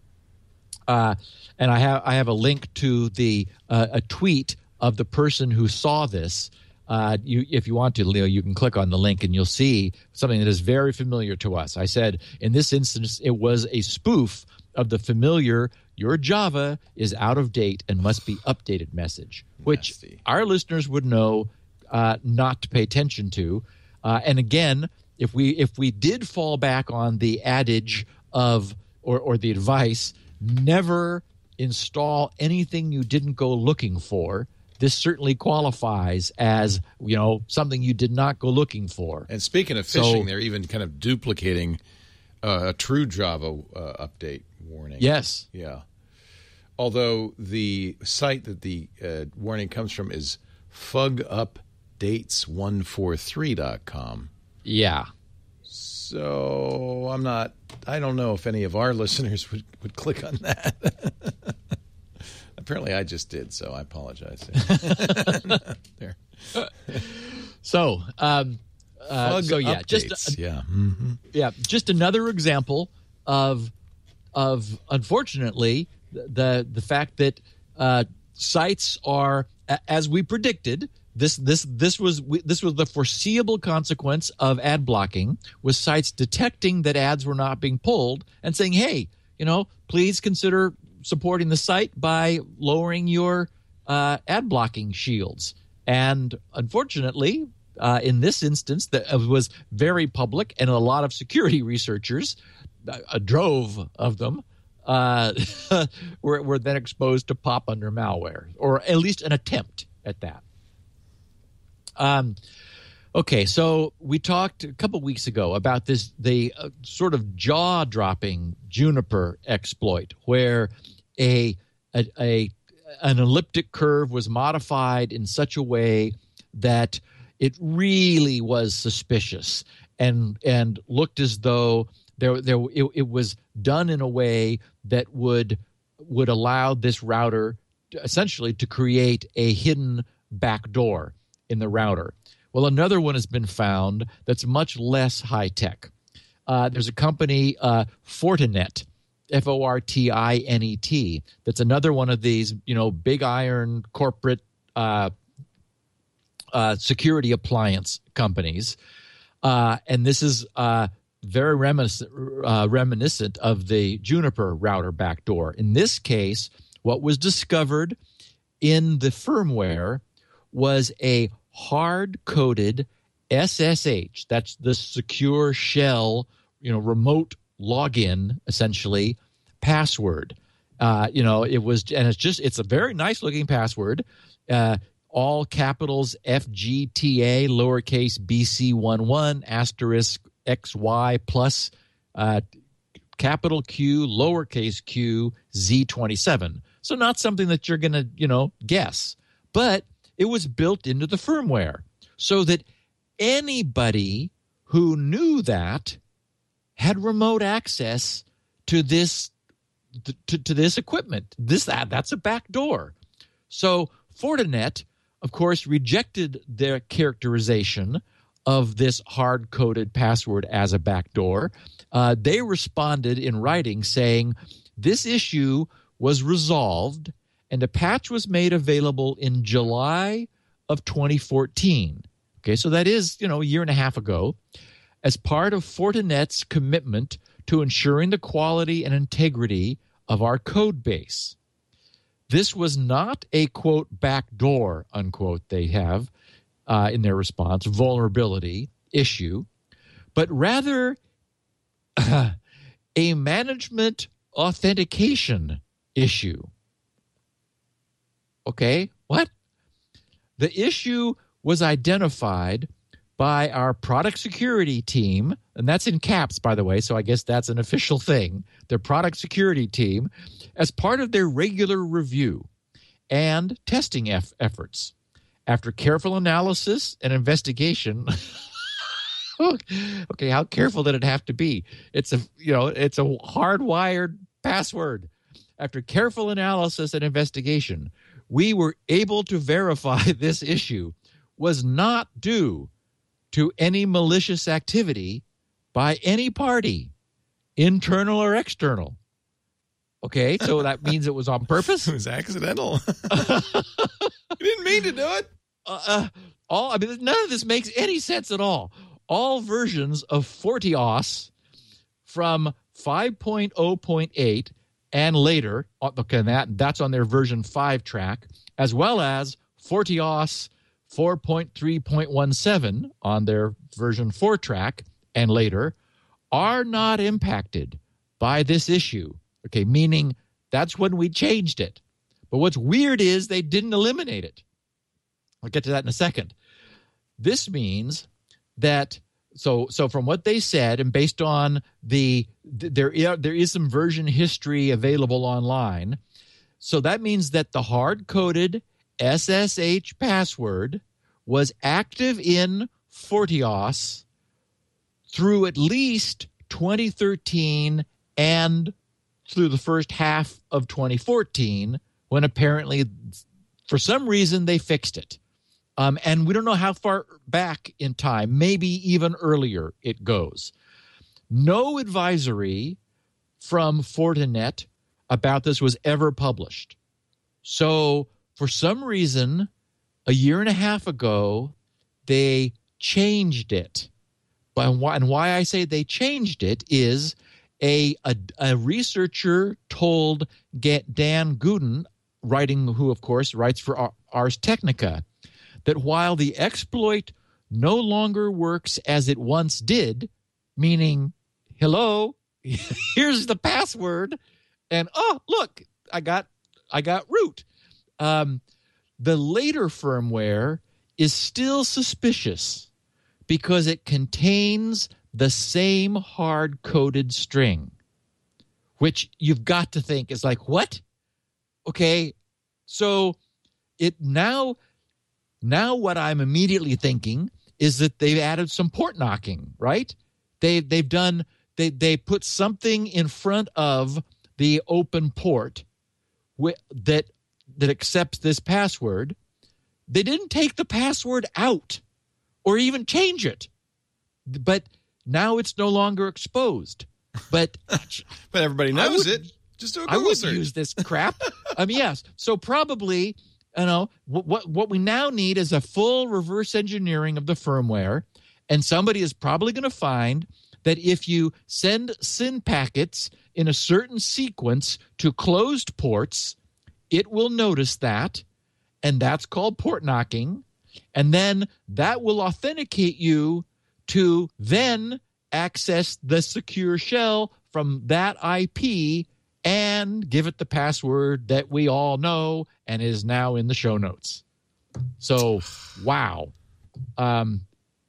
Uh, and I have I have a link to the uh, a tweet of the person who saw this. Uh, you, if you want to, Leo, you can click on the link and you'll see something that is very familiar to us. I said in this instance, it was a spoof of the familiar "Your Java is out of date and must be updated" message, which Nasty. Our listeners would know uh, not to pay attention to. Uh, and again, if we if we did fall back on the adage of or, or the advice, never install anything you didn't go looking for, this certainly qualifies as, you know, something you did not go looking for. And speaking of phishing, So- they're even kind of duplicating uh, a true Java uh, update warning. Yes. Yeah. Although the site that the uh, warning comes from is fug updates one four three dot com. Yeah. So I'm not, I don't know if any of our listeners would, would click on that. Apparently I just did, so I apologize. There. So, um, uh, Fug so yeah, updates. just yeah. Mm-hmm. yeah, just another example of of unfortunately the the fact that uh, sites are, a- as we predicted. This this this was this was the foreseeable consequence of ad blocking, was sites detecting that ads were not being pulled and saying, "Hey, you know, please consider supporting the site by lowering your uh, ad blocking shields." And unfortunately, uh, in this instance, that was very public, and a lot of security researchers, a drove of them, uh, were were then exposed to pop under malware, or at least an attempt at that. Um, Okay, so we talked a couple weeks ago about this, the uh, sort of jaw-dropping Juniper exploit, where a, a a an elliptic curve was modified in such a way that it really was suspicious and and looked as though there there it, it was done in a way that would would allow this router to, essentially to create a hidden backdoor in the router. Well, another one has been found that's much less high-tech. Uh, there's a company, uh, Fortinet, F O R T I N E T, that's another one of these, you know, big iron corporate uh, uh, security appliance companies. Uh, and this is uh, very reminiscent, uh, reminiscent of the Juniper router backdoor. In this case, what was discovered in the firmware was a hard-coded S S H. That's the secure shell, you know, remote login, essentially, password. Uh, you know, it was, and it's just, it's a very nice-looking password. Uh, all capitals F G T A, lowercase B C one one, asterisk X Y plus uh, capital Q, lowercase q, Z twenty-seven. So not something that you're going to, you know, guess. But it was built into the firmware so that anybody who knew that had remote access to this to, to this equipment. This that that's a backdoor. So Fortinet, of course, rejected their characterization of this hard-coded password as a backdoor. Uh, they responded in writing saying this issue was resolved and a patch was made available in July of twenty fourteen. Okay, so that is, you know, a year and a half ago, as part of Fortinet's commitment to ensuring the quality and integrity of our code base. This was not a, quote, backdoor, unquote, they have uh, in their response, vulnerability issue, but rather uh, a management authentication issue. Okay, what? The issue was identified by our product security team, and that's in caps, by the way, so I guess that's an official thing, their product security team, as part of their regular review and testing eff- efforts. After careful analysis and investigation, okay, how careful did it have to be? It's a, you know, it's a hardwired password. After careful analysis and investigation, we were able to verify this issue was not due to any malicious activity by any party, internal or external. Okay, so that means it was on purpose? It was accidental. You didn't mean to do it. Uh, uh, all I mean, none of this makes any sense at all. All versions of FortiOS from five point oh point eight and later, okay, that, that's on their version five track, as well as FortiOS four point three point one seven on their version four track and later, are not impacted by this issue. Okay, meaning that's when we changed it. But what's weird is they didn't eliminate it. I'll get to that in a second. This means that So, so from what they said, and based on the there, there is some version history available online. So that means that the hard-coded S S H password was active in FortiOS through at least twenty thirteen and through the first half of twenty fourteen, when apparently, for some reason, they fixed it. Um, and we don't know how far back in time, maybe even earlier it goes. No advisory from Fortinet about this was ever published. So for some reason, a year and a half ago, they changed it. But why, and why I say they changed it is a, a, a researcher told Dan Guden, writing, who of course writes for Ars Technica, that while the exploit no longer works as it once did, meaning, hello, here's the password, and oh, look, I got I got root. Um, the later firmware is still suspicious because it contains the same hard-coded string, which you've got to think is like, what? Okay, so it now, now what I'm immediately thinking is that they've added some port knocking, right? They, they've done, they, they put something in front of the open port wh- that, that accepts this password. They didn't take the password out or even change it, but now it's no longer exposed. But but everybody knows would, it. Just do a Google I would search. use this crap. I mean, yes. So probably, you know, what, what what we now need is a full reverse engineering of the firmware, and somebody is probably going to find that if you send S Y N packets in a certain sequence to closed ports, it will notice that, and that's called port knocking, and then that will authenticate you to then access the secure shell from that I P and give it the password that we all know and is now in the show notes. So, wow. Um,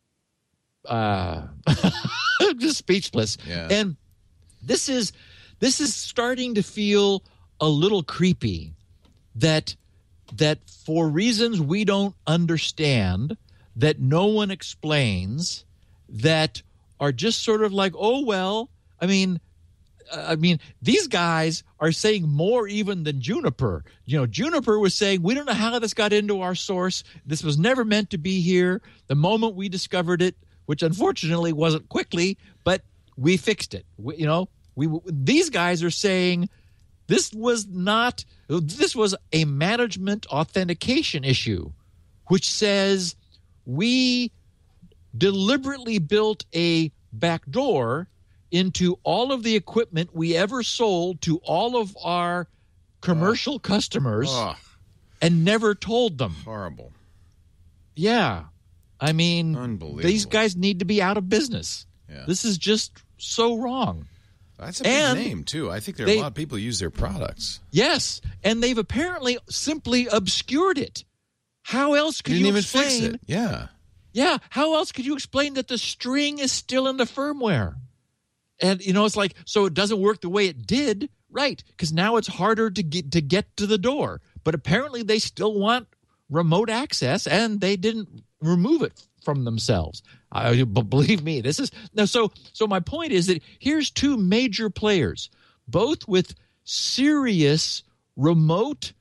uh, just speechless. Yeah. And this is this is starting to feel a little creepy that that for reasons we don't understand, that no one explains, that are just sort of like, oh, well, I mean, I mean, these guys are saying more even than Juniper. You know, Juniper was saying, we don't know how this got into our source. This was never meant to be here. The moment we discovered it, which unfortunately wasn't quickly, but we fixed it. We, you know, we these guys are saying this was not, this was a management authentication issue, which says we deliberately built a backdoor into all of the equipment we ever sold to all of our commercial oh. customers oh. and never told them. Horrible. Yeah. I mean, Unbelievable. These guys need to be out of business. Yeah. This is just so wrong. That's a big and name, too. I think there are they, a lot of people who use their products. Yes, and they've apparently simply obscured it. How else could you, you didn't explain? even fix it. Yeah. Yeah, how else could you explain that the string is still in the firmware? And, you know, it's like, so it doesn't work the way it did, right? Because now it's harder to get to get to the door. But apparently they still want remote access, and they didn't remove it from themselves. I, believe me, this is now. So, so my point is that here's two major players, both with serious remote,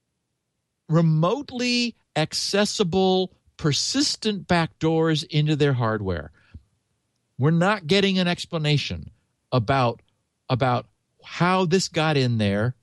remotely accessible, persistent backdoors into their hardware. We're not getting an explanation about about how this got in there,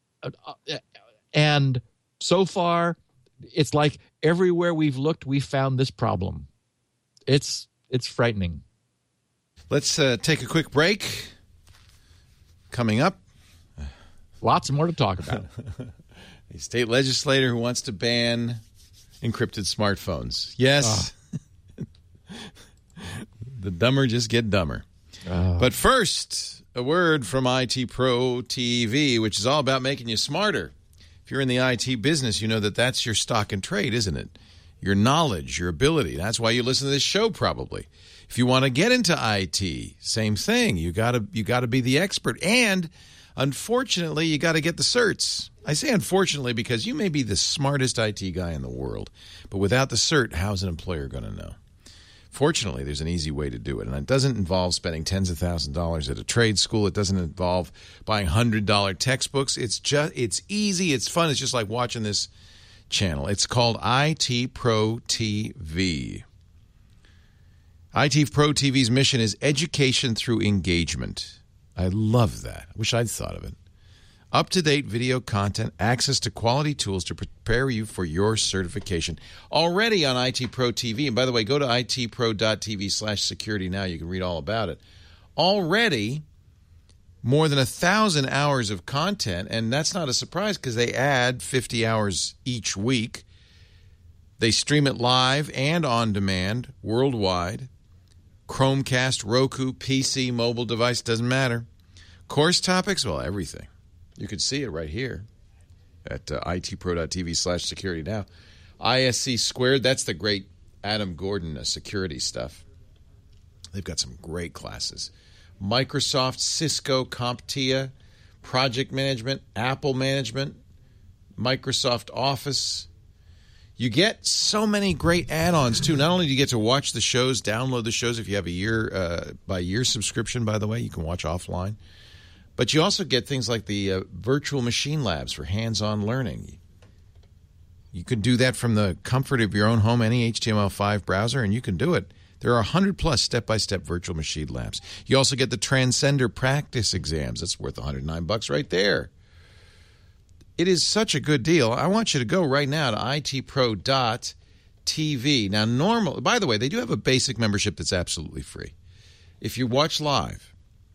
and so far, it's like everywhere we've looked, we've found this problem. It's it's frightening. Let's uh, take a quick break. Coming up, lots more to talk about. A state legislator who wants to ban encrypted smartphones. Yes. Oh. The dumber just get dumber. Oh. But first, a word from I T Pro T V, which is all about making you smarter. If you're in the I T business, you know that that's your stock and trade, isn't it? Your knowledge, your ability. That's why you listen to this show, probably. If you want to get into I T, same thing. You gotta you gotta be the expert. And unfortunately, you got to get the certs. I say unfortunately because you may be the smartest I T guy in the world, but without the cert, how's an employer going to know? Fortunately, there's an easy way to do it, and it doesn't involve spending tens of thousands of dollars at a trade school. It doesn't involve buying one hundred dollars textbooks. It's just it's easy. It's fun. It's just like watching this channel. It's called I T Pro T V. I T Pro T V's mission is education through engagement. I love that. I wish I'd thought of it. Up-to-date video content, access to quality tools to prepare you for your certification. Already on I T Pro T V, and by the way, go to itpro.tv slash security now. You can read all about it. Already, more than a thousand hours of content, and that's not a surprise because they add fifty hours each week. They stream it live and on demand worldwide. Chromecast, Roku, P C, mobile device, doesn't matter. Course topics, well, everything. You can see it right here at uh, itpro.tv slash security now. I S C squared, that's the great Adam Gordon uh, security stuff. They've got some great classes. Microsoft, Cisco, CompTIA, project management, Apple management, Microsoft Office. You get so many great add-ons, too. Not only do you get to watch the shows, download the shows if you have a year uh, by year subscription, by the way. You can watch offline. But you also get things like the uh, virtual machine labs for hands-on learning. You can do that from the comfort of your own home, any H T M L five browser, and you can do it. There are one hundred plus step-by-step virtual machine labs. You also get the Transcender practice exams. That's worth one hundred nine bucks right there. It is such a good deal. I want you to go right now to I T pro dot T V. Now, normal. By the way, they do have a basic membership that's absolutely free. If you watch live,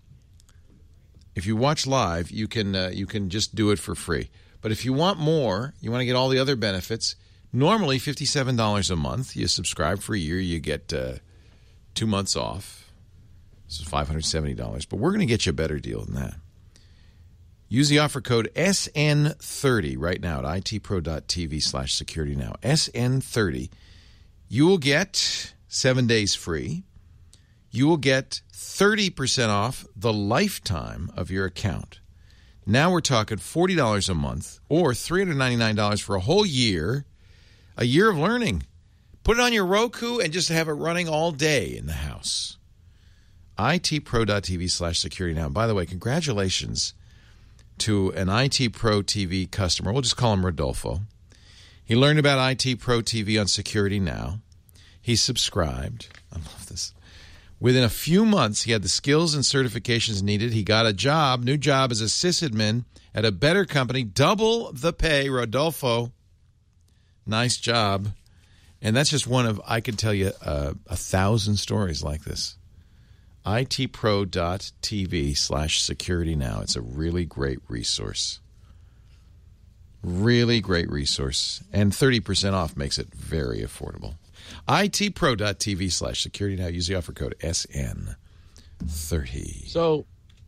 if you watch live, you can uh, you can just do it for free. But if you want more, you want to get all the other benefits. Normally, fifty-seven dollars a month. You subscribe for a year, you get uh, two months off. This is five hundred seventy dollars. But we're going to get you a better deal than that. Use the offer code S N thirty right now at I T pro dot T V slash security now. S N thirty. You will get seven days free. You will get thirty percent off the lifetime of your account. Now we're talking forty dollars a month or three hundred ninety-nine dollars for a whole year, a year of learning. Put it on your Roku and just have it running all day in the house. I T pro dot T V slash security now. By the way, congratulations to an I T Pro T V customer. We'll just call him Rodolfo. He learned about I T Pro T V on Security Now. He subscribed. I love this. Within a few months, he had the skills and certifications needed. He got a job, new job as a sysadmin at a better company, double the pay. Rodolfo, nice job. And that's just one of, I can tell you, uh, a thousand stories like this. I T pro dot T V slash security now. It's a really great resource. Really great resource. And thirty percent off makes it very affordable. I T pro dot T V slash security now. Use the offer code S N thirty. So,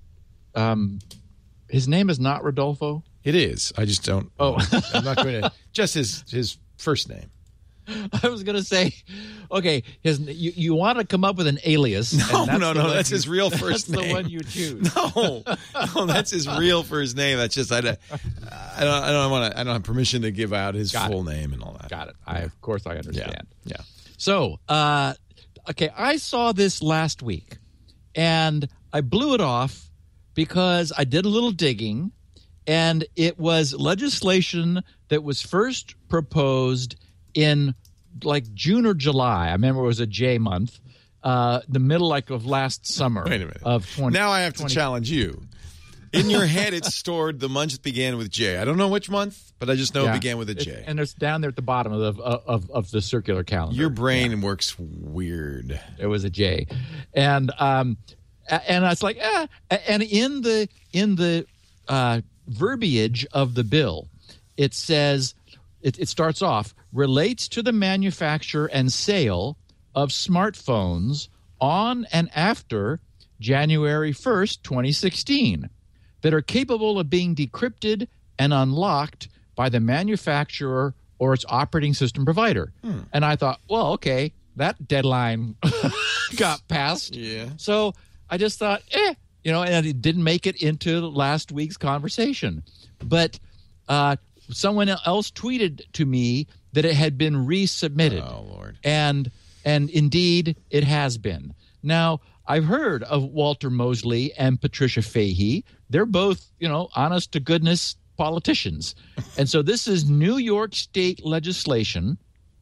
um, his name is not Rodolfo? It is. I just don't. Oh. I'm not going to. Just his, his first name. I was going to say, okay, his you, you want to come up with an alias. No, and that's no, no. That's you, his real first that's name. That's the one you choose. No, no, that's his real first name. That's just I, don't, I don't, I don't want to. I don't have permission to give out his Got full it. name and all that. Got it. I, of course, I understand. Yeah. yeah. So, uh, okay, I saw this last week, and I blew it off because I did a little digging, and it was legislation that was first proposed in like June or July. I remember it was a J month, uh, the middle like of last summer. Wait a minute. Of twenty. Now I have to twenty challenge you. In your head, it's stored the month began with J. I don't know which month, but I just know Yeah. it began with a J. It's, and it's down there at the bottom of the, of, of the circular calendar. Your brain works weird. It was a J, and um, a- and I was like, eh. A- And in the in the uh, verbiage of the bill, it says it, it starts off relates to the manufacture and sale of smartphones on and after January first, twenty sixteen, that are capable of being decrypted and unlocked by the manufacturer or its operating system provider. Hmm. And I thought, well, okay, that deadline got passed. Yeah. So I just thought, eh, you know, and it didn't make it into last week's conversation. But uh, someone else tweeted to me that it had been resubmitted. Oh, Lord. And and indeed, it has been. Now, I've heard of Walter Mosley and Patricia Fahey. They're both, you know, honest to goodness politicians. And so this is New York state legislation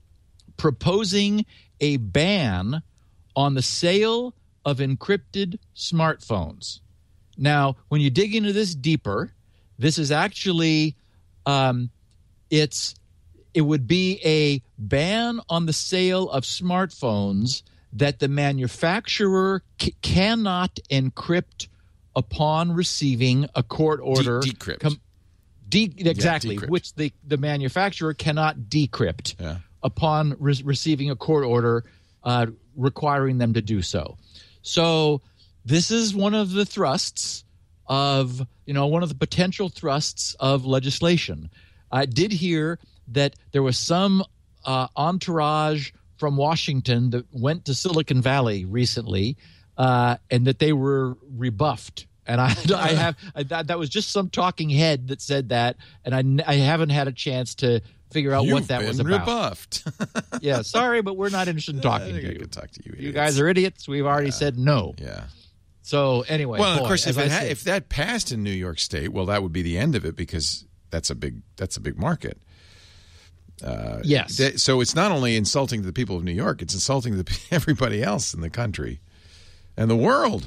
proposing a ban on the sale of encrypted smartphones. Now, when you dig into this deeper, this is actually um, it's it would be a ban on the sale of smartphones that the manufacturer c- cannot encrypt upon receiving a court order. De- decrypt. Com- de- exactly, yeah, decrypt. which the, the manufacturer cannot decrypt Yeah. upon re- receiving a court order uh, requiring them to do so. So this is one of the thrusts of, you know, one of the potential thrusts of legislation. I did hear that there was some uh, entourage from Washington that went to Silicon Valley recently, uh, and that they were rebuffed. And I, I have I, that, that was just some talking head that said that, and I, I haven't had a chance to figure out You've what that been was about. Rebuffed. Yeah, sorry, but we're not interested in talking I think to I you. could talk to you. You idiots. guys are idiots. We've already Yeah. said no. Yeah. So anyway, Well, boy, of course, if as it I ha- said- if that passed in New York State, well, that would be the end of it because that's a big that's a big market. Uh, Yes. th- so it's not only insulting to the people of New York; it's insulting to everybody else in the country and the world.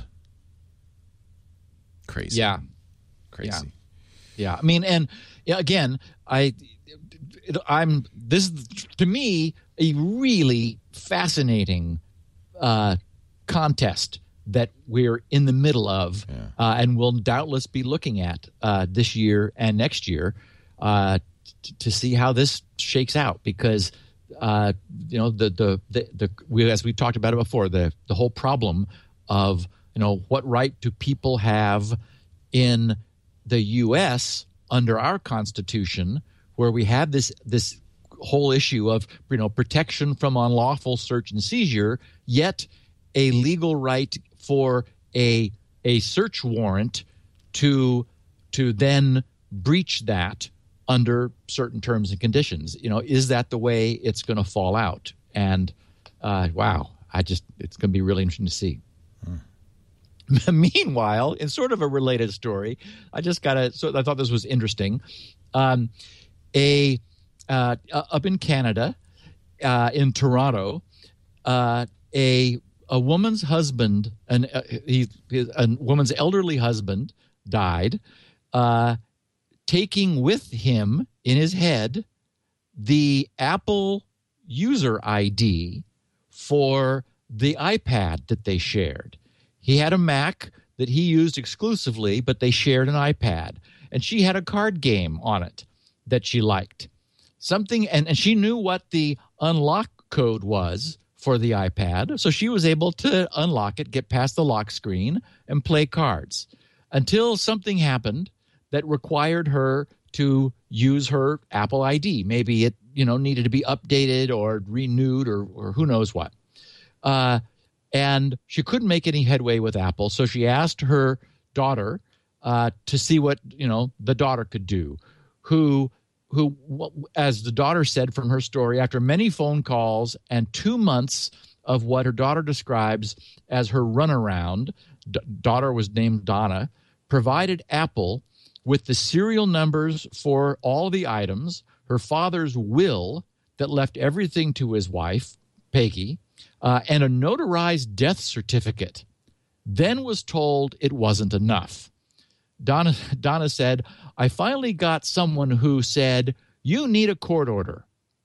Crazy. yeah, Crazy. Yeah. Yeah, I mean, and yeah, again, I, I'm this is, to me a really fascinating uh, contest that we're in the middle of, Yeah. uh, and will doubtless be looking at uh, this year and next year uh, t- to see how this shakes out. Because uh, you know the the the, the we, as we talked about it before, the the whole problem of you know what right do people have in the U S under our Constitution, where we have this this whole issue of you know protection from unlawful search and seizure, yet a legal right for a a search warrant to to then breach that under certain terms and conditions. You know, is that the way it's going to fall out? And uh, wow, I just it's going to be really interesting to see. Meanwhile, in sort of a related story, I just got to. So I thought this was interesting. Um, a uh, up in Canada, uh, in Toronto, uh, a a woman's husband, an uh, he, a woman's elderly husband died, uh, taking with him in his head the Apple user I D for the iPad that they shared. He had a Mac that he used exclusively, but they shared an iPad. And she had a card game on it that she liked. Something, and, and she knew what the unlock code was for the iPad, so she was able to unlock it, get past the lock screen, and play cards. Until something happened that required her to use her Apple I D. Maybe it, you know, needed to be updated or renewed or, or who knows what. Uh, And she couldn't make any headway with Apple, so she asked her daughter uh, to see what you know the daughter could do. Who, who, as the daughter said from her story, after many phone calls and two months of what her daughter describes as her runaround, d- daughter was named Donna, provided Apple with the serial numbers for all the items, her father's will that left everything to his wife, Peggy, Uh, and a notarized death certificate, then was told it wasn't enough. Donna, Donna said, I finally got someone who said, you need a court order.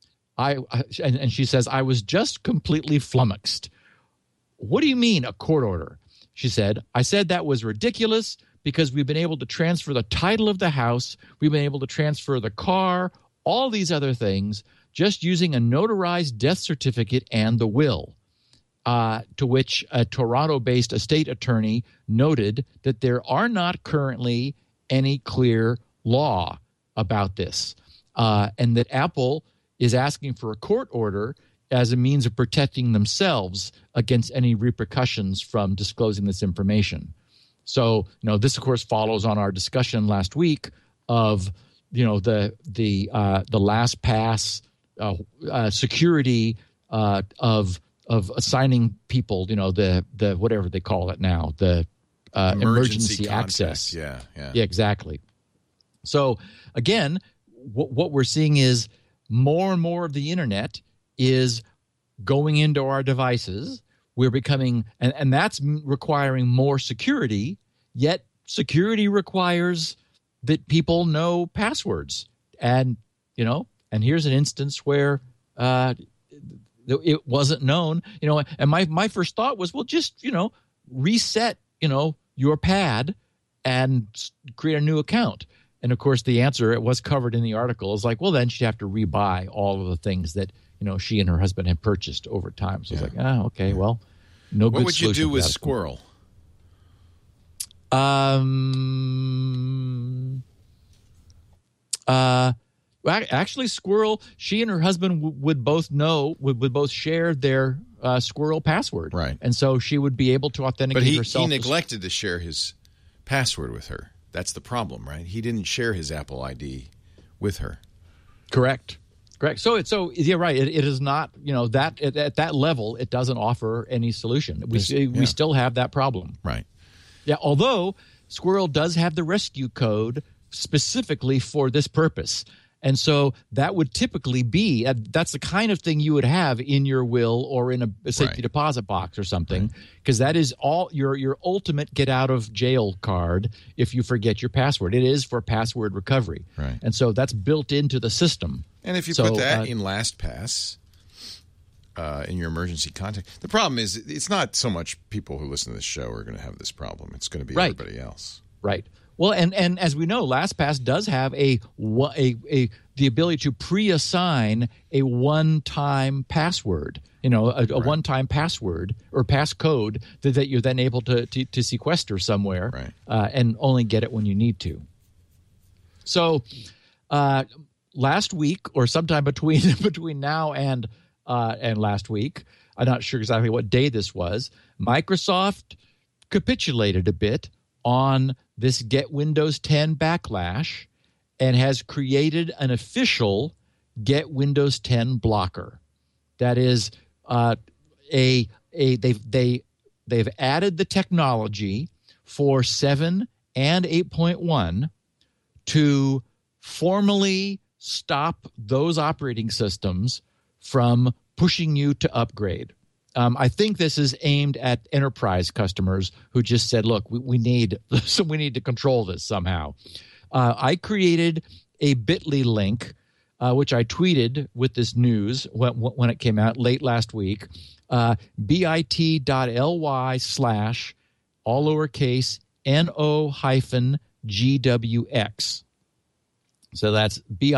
I, I and, and she says, I was just completely flummoxed. What do you mean a court order? She said, I said that was ridiculous because we've been able to transfer the title of the house. We've been able to transfer the car, all these other things, just using a notarized death certificate and the will. Uh, to which a Toronto-based estate attorney noted that there are not currently any clear law about this, uh, and that Apple is asking for a court order as a means of protecting themselves against any repercussions from disclosing this information. So, you know, this of course follows on our discussion last week of, you know, the the uh, the LastPass uh, uh, security uh, of. of assigning people, you know, the the whatever they call it now, the uh, emergency, emergency access. Yeah, yeah, yeah, exactly. So again, what what we're seeing is more and more of the internet is going into our devices. We're becoming, and, and that's requiring more security. Yet security requires that people know passwords, and you know, and here's an instance where. Uh, It wasn't known, you know, and my, my first thought was, well, just, you know, reset, you know, your pad and create a new account. And of course, the answer, it was covered in the article, is like, well, then she'd have to rebuy all of the things that, you know, she and her husband had purchased over time. So yeah. it's like, ah, okay, well, no what good would you do with that. Squirrel? Um, uh, Well, actually, Squirrel, she and her husband w- would both know, would, would both share their uh, Squirrel password. Right. And so she would be able to authenticate but he, herself. he neglected to share his password with her. That's the problem, right? He didn't share his Apple I D with her. Correct. Correct. So it's so yeah, right. It, it is not, you know, that at, at that level, it doesn't offer any solution. We yeah. we still have that problem. Right. Yeah. Although Squirrel does have the rescue code specifically for this purpose. And so that would typically be uh, that's the kind of thing you would have in your will or in a, a safety right. deposit box or something, because right. that is all your your ultimate get out of jail card if you forget your password. It is for password recovery. Right. And so that's built into the system. And if you so, put that uh, in LastPass uh, in your emergency contact, the problem is it's not so much people who listen to this show are going to have this problem. It's going to be right. everybody else. Right. Well, and, and as we know, LastPass does have a, a a the ability to pre-assign a one-time password, you know, a, a right. one-time password or passcode that, that you're then able to to, to sequester somewhere right. uh, and only get it when you need to. So uh, last week or sometime between between now and uh, and last week, I'm not sure exactly what day this was, Microsoft capitulated a bit on this Get Windows ten backlash and has created an official Get Windows ten blocker. That is uh, a a they've they they've added the technology for seven and eight point one to formally stop those operating systems from pushing you to upgrade. Um, I think this is aimed at enterprise customers who just said, "Look, we, we need so we need to control this somehow." Uh, I created a bit dot l y link, uh, which I tweeted with this news when, when it came out late last week. Uh, bit.ly slash all lowercase no hyphen gwx. So that's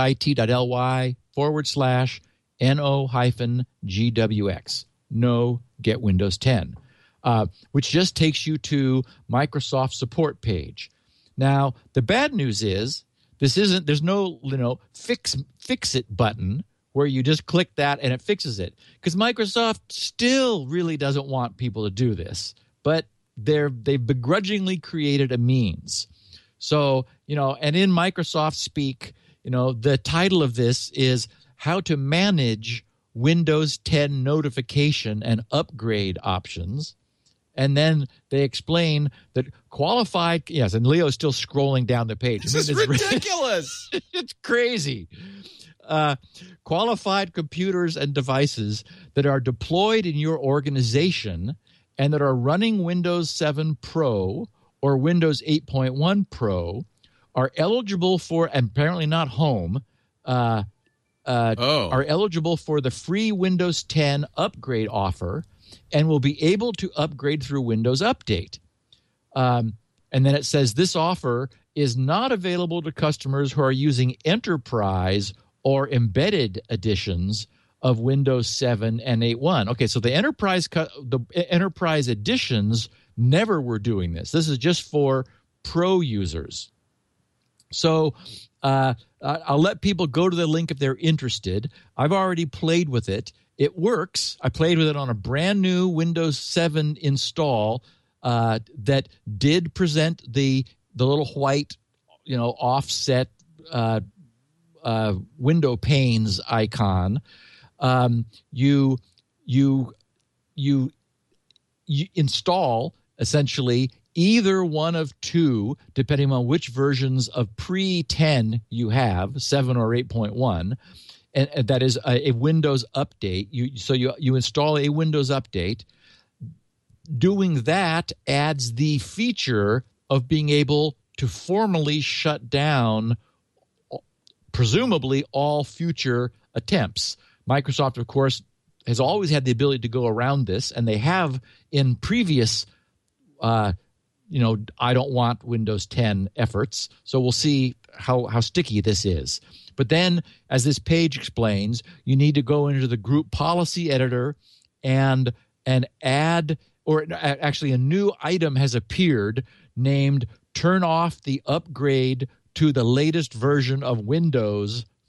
bit.ly forward slash no hyphen gwx. No Get Windows ten, uh, which just takes you to Microsoft support page. Now, the bad news is this isn't. There's no you know fix fix it button where you just click that and it fixes it, because Microsoft still really doesn't want people to do this, but they're they've begrudgingly created a means. So you know, and in Microsoft speak, you know, the title of this is how to manage Windows ten notification and upgrade options. And then they explain that qualified, yes, and Leo's still scrolling down the page. This I mean, is ridiculous. It's crazy. Uh, qualified computers and devices that are deployed in your organization and that are running Windows seven Pro or Windows eight point one Pro are eligible for, and apparently not home, uh, Uh, oh. are eligible for the free Windows ten upgrade offer and will be able to upgrade through Windows Update. Um, and then it says this offer is not available to customers who are using enterprise or embedded editions of Windows seven and eight point one. Okay, so the enterprise the enterprise editions never were doing this. This is just for pro users. So uh, I'll let people go to the link if they're interested. I've already played with it. It works. I played with it on a brand new Windows seven install uh, that did present the the little white, you know, offset uh, uh, window panes icon. Um, you you you you install essentially either one of two, depending on which versions of pre ten you have, seven or eight point one, and, and that is a, a Windows update. You so you you install a Windows update. Doing that adds the feature of being able to formally shut down, presumably, all future attempts. Microsoft, of course, has always had the ability to go around this, and they have in previous uh you know, I don't want Windows ten efforts. So we'll see how, how sticky this is. But then, as this page explains, you need to go into the group policy editor and and add, or actually a new item has appeared named turn off the upgrade to the latest version of Windows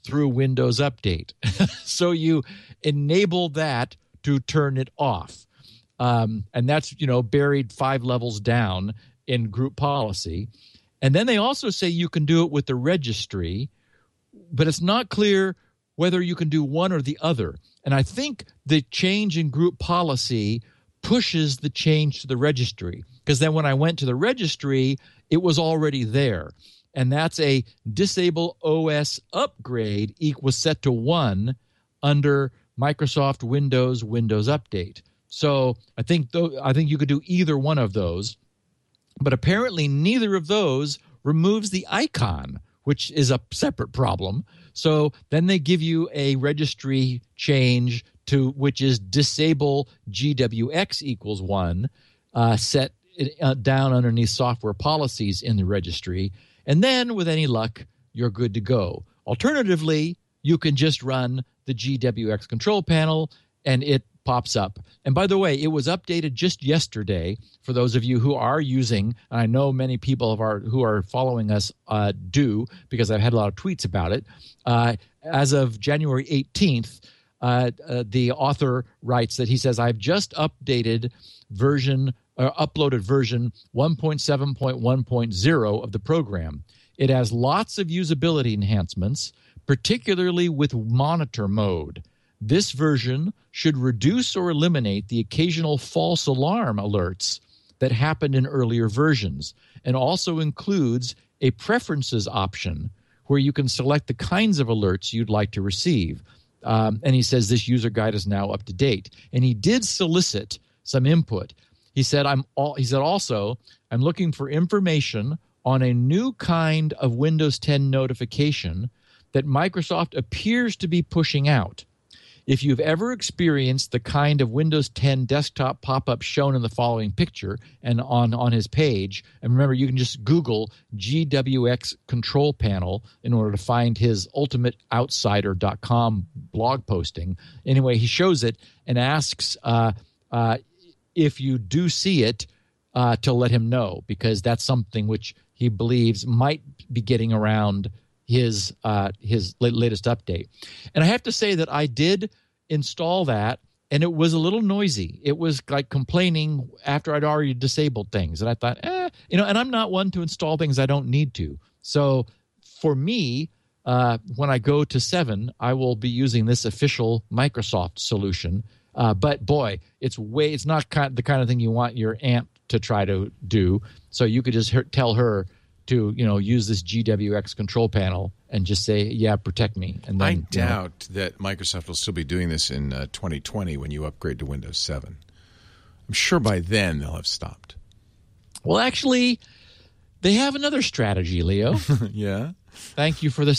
through Windows Update. So you enable that to turn it off. Um, and that's, you know, buried five levels down in group policy. And then they also say you can do it with the registry, but it's not clear whether you can do one or the other. And I think the change in group policy pushes the change to the registry, because then when I went to the registry, it was already there. And that's a disable O S upgrade equals set to one under Microsoft Windows Windows Update. So I think th- I think you could do either one of those, but apparently neither of those removes the icon, which is a separate problem. So then they give you a registry change to which is disable G W X equals one, uh, set it, uh, down underneath software policies in the registry, and then with any luck, you're good to go. Alternatively, you can just run the G W X control panel and it pops up. And by the way, it was updated just yesterday for those of you who are using, and I know many people of our who are following us uh, do, because I've had a lot of tweets about it. Uh, as of January eighteenth, uh, uh, the author writes that he says, I've just updated version, or uploaded version one point seven point one point zero of the program. It has lots of usability enhancements, particularly with monitor mode. This version should reduce or eliminate the occasional false alarm alerts that happened in earlier versions, and also includes a preferences option where you can select the kinds of alerts you'd like to receive. Um, and he says this user guide is now up to date. And he did solicit some input. He said, I'm all, he said also, I'm looking for information on a new kind of Windows ten notification that Microsoft appears to be pushing out. If you've ever experienced the kind of Windows ten desktop pop-up shown in the following picture and on, on his page, and remember, you can just Google G W X control panel in order to find his ultimate outsider dot com blog posting. Anyway, he shows it and asks uh, uh, if you do see it uh, to let him know, because that's something which he believes might be getting around his uh, his latest update. And I have to say that I did install that, and it was a little noisy. It was like complaining after I'd already disabled things. And I thought, eh, you know, and I'm not one to install things I don't need to. So for me, uh, when I go to seven, I will be using this official Microsoft solution. Uh, but boy, it's way it's not kind the kind of thing you want your aunt to try to do. So you could just her, tell her to, you know, use this G W X control panel and just say, yeah, protect me. And then, I you doubt know, that Microsoft will still be doing this in uh, twenty twenty when you upgrade to Windows seven. I'm sure by then they'll have stopped. Well, actually, they have another strategy, Leo. Yeah. Thank you for the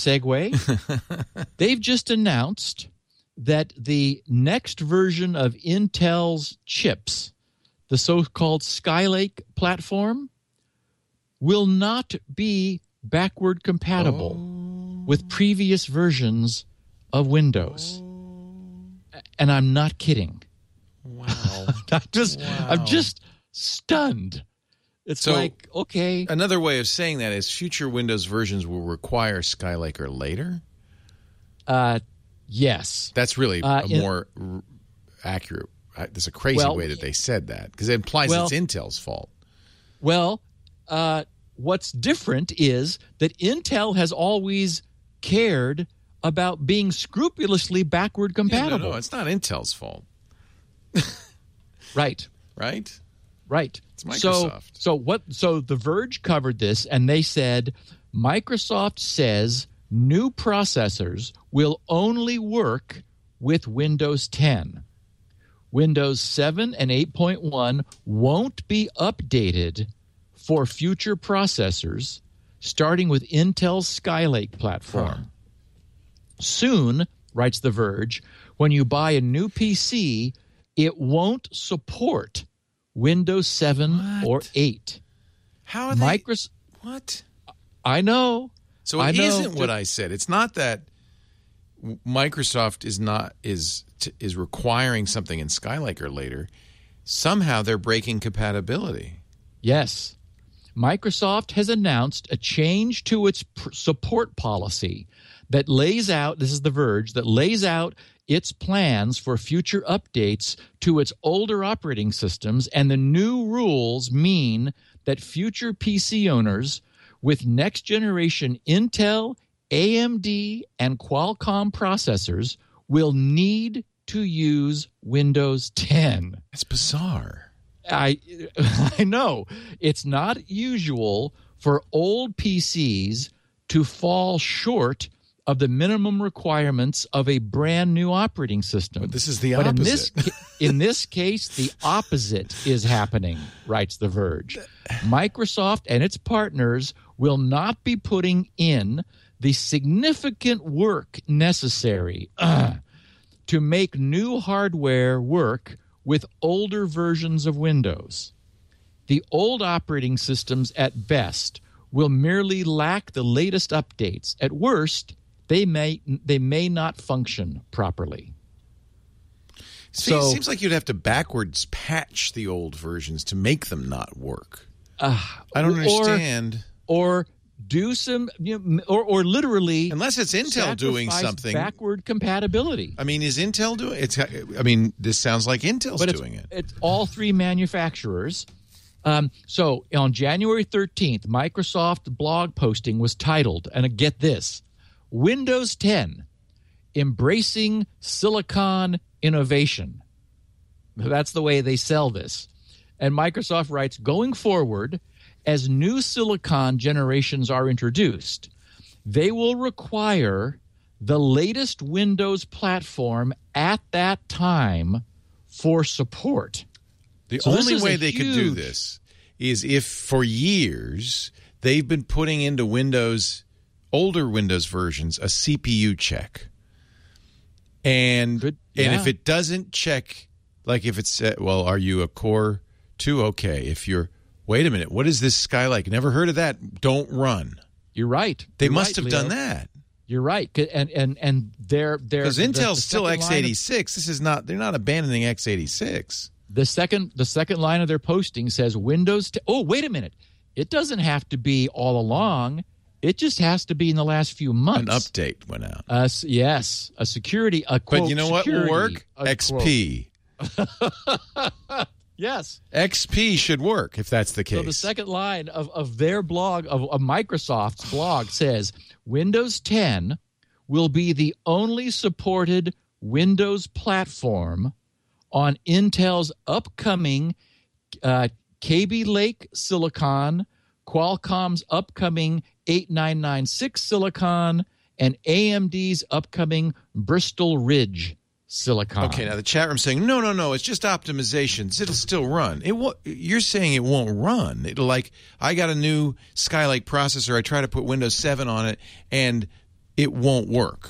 segue. They've just announced that the next version of Intel's chips, the so-called Skylake platform, will not be backward compatible oh. with previous versions of Windows. Oh. And I'm not kidding. Wow. I'm just wow. I'm just stunned. It's so like, okay. Another way of saying that is future Windows versions will require Skylake or later? Uh, yes. That's really uh, a in, more r- accurate. There's a crazy well, way that they said that, because it implies well, it's Intel's fault. Well, uh, what's different is that Intel has always cared about being scrupulously backward compatible. Yeah, no, no, it's not Intel's fault. Right. Right? Right. It's Microsoft. So, so what? So The Verge covered this, and they said Microsoft says new processors will only work with Windows ten. Windows seven and eight point one won't be updated for future processors, starting with Intel's Skylake platform. Huh. Soon, writes The Verge, when you buy a new P C, it won't support Windows seven what? or eight. How are they? Microsoft, what? I know. So it I know. isn't what I said. It's not that Microsoft is not is is requiring something in Skylake or later. Somehow they're breaking compatibility. Yes. Microsoft has announced a change to its pr- support policy that lays out, this is The Verge, that lays out its plans for future updates to its older operating systems, and the new rules mean that future P C owners with next-generation Intel, A M D, and Qualcomm processors will need to use Windows ten. That's bizarre. I I know. It's not usual for old P Cs to fall short of the minimum requirements of a brand new operating system. But this is the but opposite. In this, in this case, the opposite is happening, writes The Verge. Microsoft and its partners will not be putting in the significant work necessary uh, to make new hardware work with older versions of Windows. The old operating systems, at best, will merely lack the latest updates. At worst, they may they may not function properly. See, So- it seems like you'd have to backwards patch the old versions to make them not work. Uh, I don't or- understand. Or do some, you know, or, or literally Unless it's Intel doing sacrifice something. backward compatibility. I mean, is Intel doing it? I mean, this sounds like Intel's But it's, doing it. it's all three manufacturers. Um, so on January thirteenth, Microsoft blog posting was titled, and get this, Windows ten, Embracing Silicon Innovation. That's the way they sell this. And Microsoft writes, going forward, as new silicon generations are introduced, they will require the latest Windows platform at that time for support. The So this only is way a they could do huge- this is if for years they've been putting into Windows, older Windows versions, a C P U check. And, Good- and yeah. if it doesn't check, like if it's, uh, well, are you a Core two? Okay. If you're, wait a minute, what is this Skylake? Never heard of that. Don't run. You're right. They You're must right, have done Leo. that. You're right. 'Cause- And and and they're they're Because the- Intel's the still second x line of- eighty-six. This is not, they're not abandoning x eighty-six. The second the second line of their posting says Windows ten. Oh, wait a minute. It doesn't have to be all along. It just has to be in the last few An months. update went out. Uh, s- yes, a security. A quote, But you know what will security, work? a X P. quote. Yes. X P should work if that's the case. So the second line of, of their blog, of, of Microsoft's blog, says Windows ten will be the only supported Windows platform on Intel's upcoming uh, Kaby Lake Silicon, Qualcomm's upcoming eight nine nine six Silicon, and A M D's upcoming Bristol Ridge Silicon. Okay, now the chat room's saying, no, no, no, it's just optimizations. It'll still run. It won't, you're saying it won't run. It'll like, I got a new Skylake processor. I try to put Windows seven on it, and it won't work.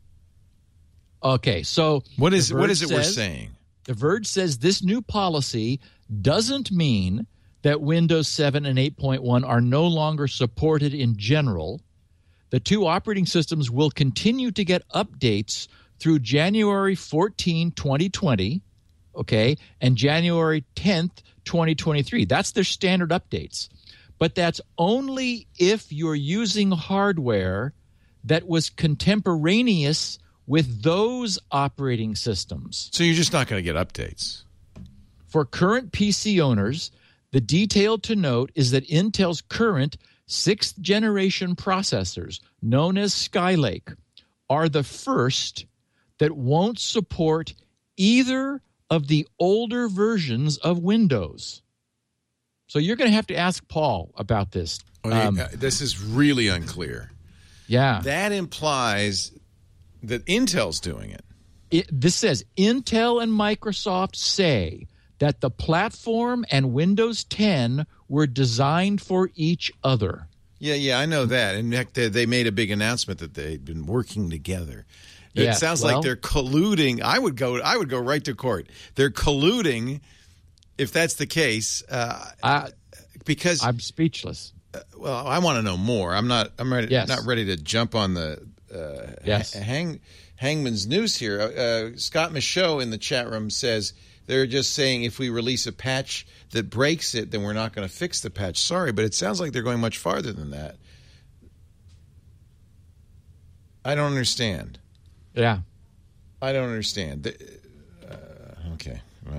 Okay, so What is The what Verge is it we're says- saying? The Verge says this new policy doesn't mean that Windows seven and eight point one are no longer supported in general. The two operating systems will continue to get updates through January fourteenth, twenty twenty, okay, and January tenth, twenty twenty-three. That's their standard updates. But that's only if you're using hardware that was contemporaneous with those operating systems. So you're just not going to get updates. For current P C owners, the detail to note is that Intel's current sixth generation processors, known as Skylake, are the first that won't support either of the older versions of Windows. So you're going to have to ask Paul about this. Um, Uh, this is really unclear. yeah. That implies that Intel's doing it. It, this says Intel and Microsoft say that the platform and Windows ten were designed for each other. Yeah, yeah, I know that. In fact, they, they made a big announcement that they'd been working together. It Yeah, sounds well- like they're colluding. I would go. I would go right to court. They're colluding, if that's the case, uh, I, because I'm speechless. well, I want to know more. I'm not. I'm ready, Yes. not ready to jump on the uh, Yes. ha- hang Hangman's news here. Uh, uh, Scott Michaud in the chat room says they're just saying if we release a patch that breaks it, then we're not going to fix the patch. Sorry, but it sounds like they're going much farther than that. I don't understand. Yeah. I don't understand. Uh, okay. Uh,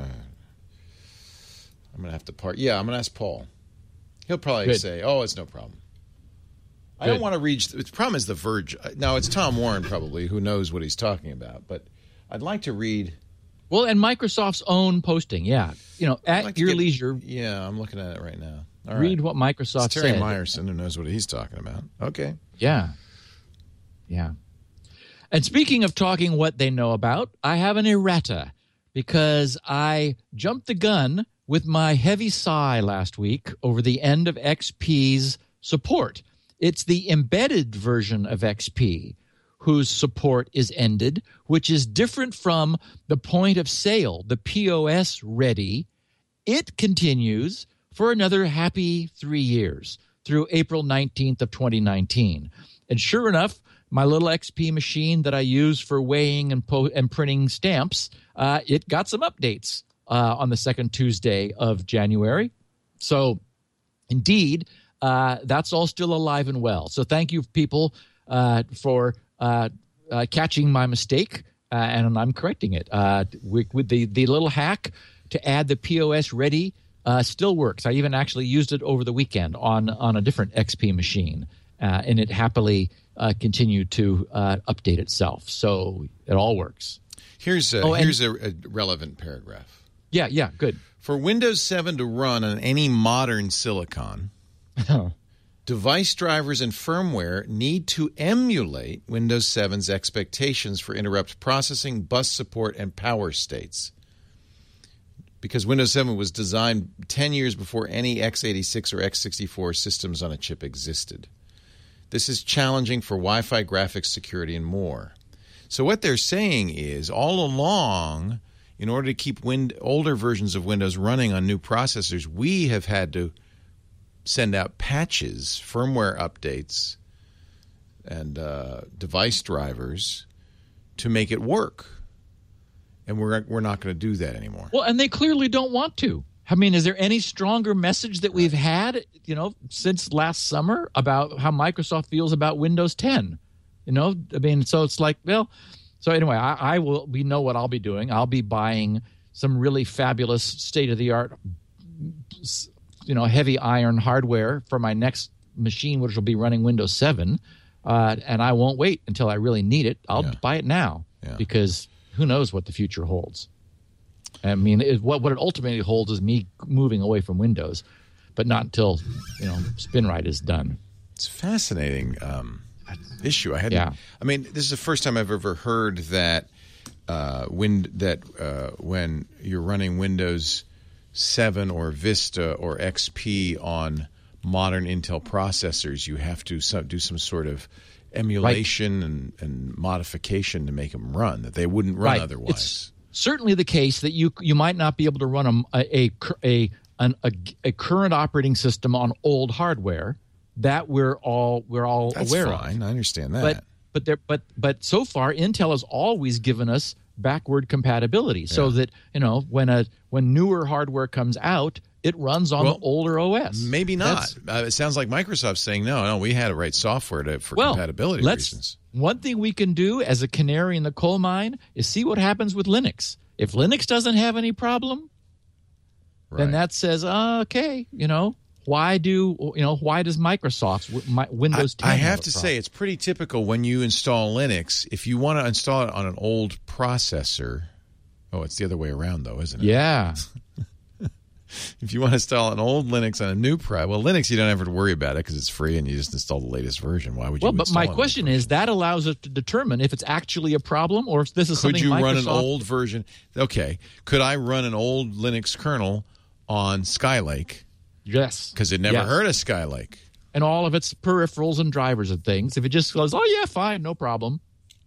I'm going to have to part. Yeah, I'm going to ask Paul. He'll probably Good. say, oh, it's no problem. I Good. don't want to reach. The problem is the verge. Now, it's Tom Warren probably who knows what he's talking about, but I'd like to read. Well, and Microsoft's own posting, yeah. You know, at like to your get- leisure, Yeah, I'm looking at it right now. All read right. what Microsoft It's Terry said. Myerson who knows what he's talking about. Okay. Yeah. Yeah. And speaking of talking what they know about, I have an errata because I jumped the gun with my heavy sigh last week over the end of X P's support. It's the embedded version of X P whose support is ended, which is different from the point of sale, the P O S ready. It continues for another happy three years through April nineteenth of twenty nineteen. And sure enough, my little X P machine that I use for weighing and, po- and printing stamps, uh, it got some updates uh, on the second Tuesday of January. So indeed, uh, that's all still alive and well. So thank you, people, uh, for uh, uh, catching my mistake, uh, and I'm correcting it. Uh, with, with the, the little hack to add the P O S ready uh, still works. I even actually used it over the weekend on, on a different X P machine, uh, and it happily uh, continued to uh, update itself. So it all works. Here's a, Oh, and- here's a, a relevant paragraph. Yeah, yeah, good. For Windows seven to run on any modern silicon, device drivers and firmware need to emulate Windows seven's expectations for interrupt processing, bus support, and power states. Because Windows seven was designed ten years before any x eighty-six or x sixty-four systems on a chip existed. This is challenging for Wi-Fi, graphics, security, and more. So what they're saying is, all along, in order to keep win- older versions of Windows running on new processors, we have had to send out patches, firmware updates, and uh, device drivers to make it work. And we're we're not going to do that anymore. Well, and they clearly don't want to. I mean, is there any stronger message that we've had, you know, since last summer about how Microsoft feels about Windows ten? You know, I mean, so it's like, well, so anyway, I, I will, we know what I'll be doing. I'll be buying some really fabulous state-of-the-art, you know, heavy iron hardware for my next machine, which will be running Windows seven. Uh, and I won't wait until I really need it. I'll Yeah. buy it now Yeah. because who knows what the future holds. I mean, it, what what it ultimately holds is me moving away from Windows, but not until, you know, SpinRite is done. It's a fascinating um, issue. I had, Yeah. I mean, this is the first time I've ever heard that uh, when that uh, when you're running Windows seven or Vista or X P on modern Intel processors, you have to so, do some sort of emulation right. and, and modification to make them run that they wouldn't run right. otherwise. It's certainly the case that you you might not be able to run a a a, an, a, a current operating system on old hardware. That we're all we're all That's aware fine. of. I understand that. But but there but but so far Intel has always given us backward compatibility, so Yeah. that you know when a when newer hardware comes out, it runs on Well, the older O S. Maybe not. Uh, it sounds like Microsoft's saying no, no. We had to write software to, for well, compatibility let's, reasons. One thing we can do as a canary in the coal mine is see what happens with Linux. If Linux doesn't have any problem, then Right. that says, uh, okay, you know, why do you know why does Microsoft's w- my, Windows ten? I, I have a to problem? say, it's pretty typical when you install Linux. If you want to install it on an old processor, oh, it's the other way around, though, isn't it? yeah, If you want to install an old Linux on a new pro, well, Linux you don't have to worry about it because it's free and you just install the latest version. Why would you? well, but install my a new question version? is that allows us to determine if it's actually a problem or if this is Could something you Microsoft. run an old version? Okay, could I run an old Linux kernel on Skylake? Yes, Because it never Yes. heard of Skylake. and all of its peripherals and drivers and things. If it just goes, oh yeah, fine, no problem.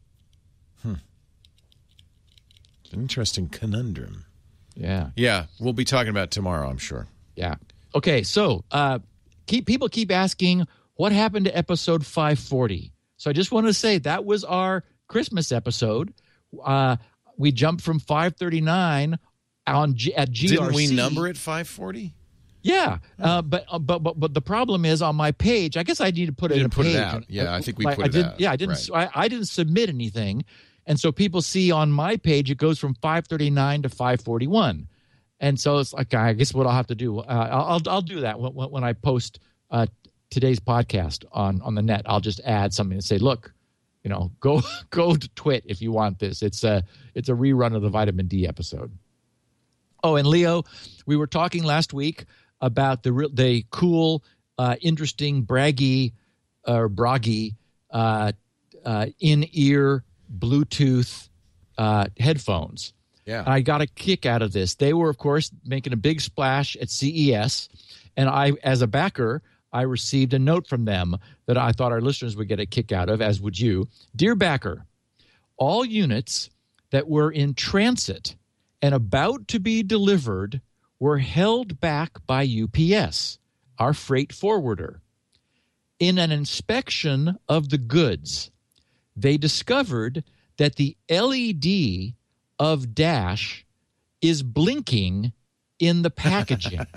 It's an interesting conundrum. Yeah. Yeah, we'll be talking about it tomorrow, I'm sure. Yeah. Okay. So, uh, keep people keep asking what happened to episode five forty. So I just want to say that was our Christmas episode. Uh, we jumped from five thirty-nine on G, at G R C. Didn't we number it five forty? Yeah, uh, but, uh, but but but the problem is on my page. I guess I need to put you it in a put page. It out. Yeah, I think we like, put I it didn't, out. Yeah, I didn't. Right. I, I didn't submit anything, and so people see on my page it goes from five thirty-nine to five forty-one, and so it's like I guess what I'll have to do. Uh, I'll I'll do that when, when I post uh, today's podcast on on the net. I'll just add something and say, look, you know, go go to Twit if you want this. It's a it's a rerun of the vitamin D episode. Oh, and Leo, we were talking last week about the real, the cool, uh, interesting, braggy, or braggy, uh, uh, in-ear Bluetooth uh, headphones. Yeah, and I got a kick out of this. They were, of course, making a big splash at C E S, and I, as a backer, I received a note from them that I thought our listeners would get a kick out of, as would you. Dear backer, all units that were in transit and about to be delivered were held back by U P S, our freight forwarder. In an inspection of the goods, they discovered that the L E D of Dash is blinking in the packaging.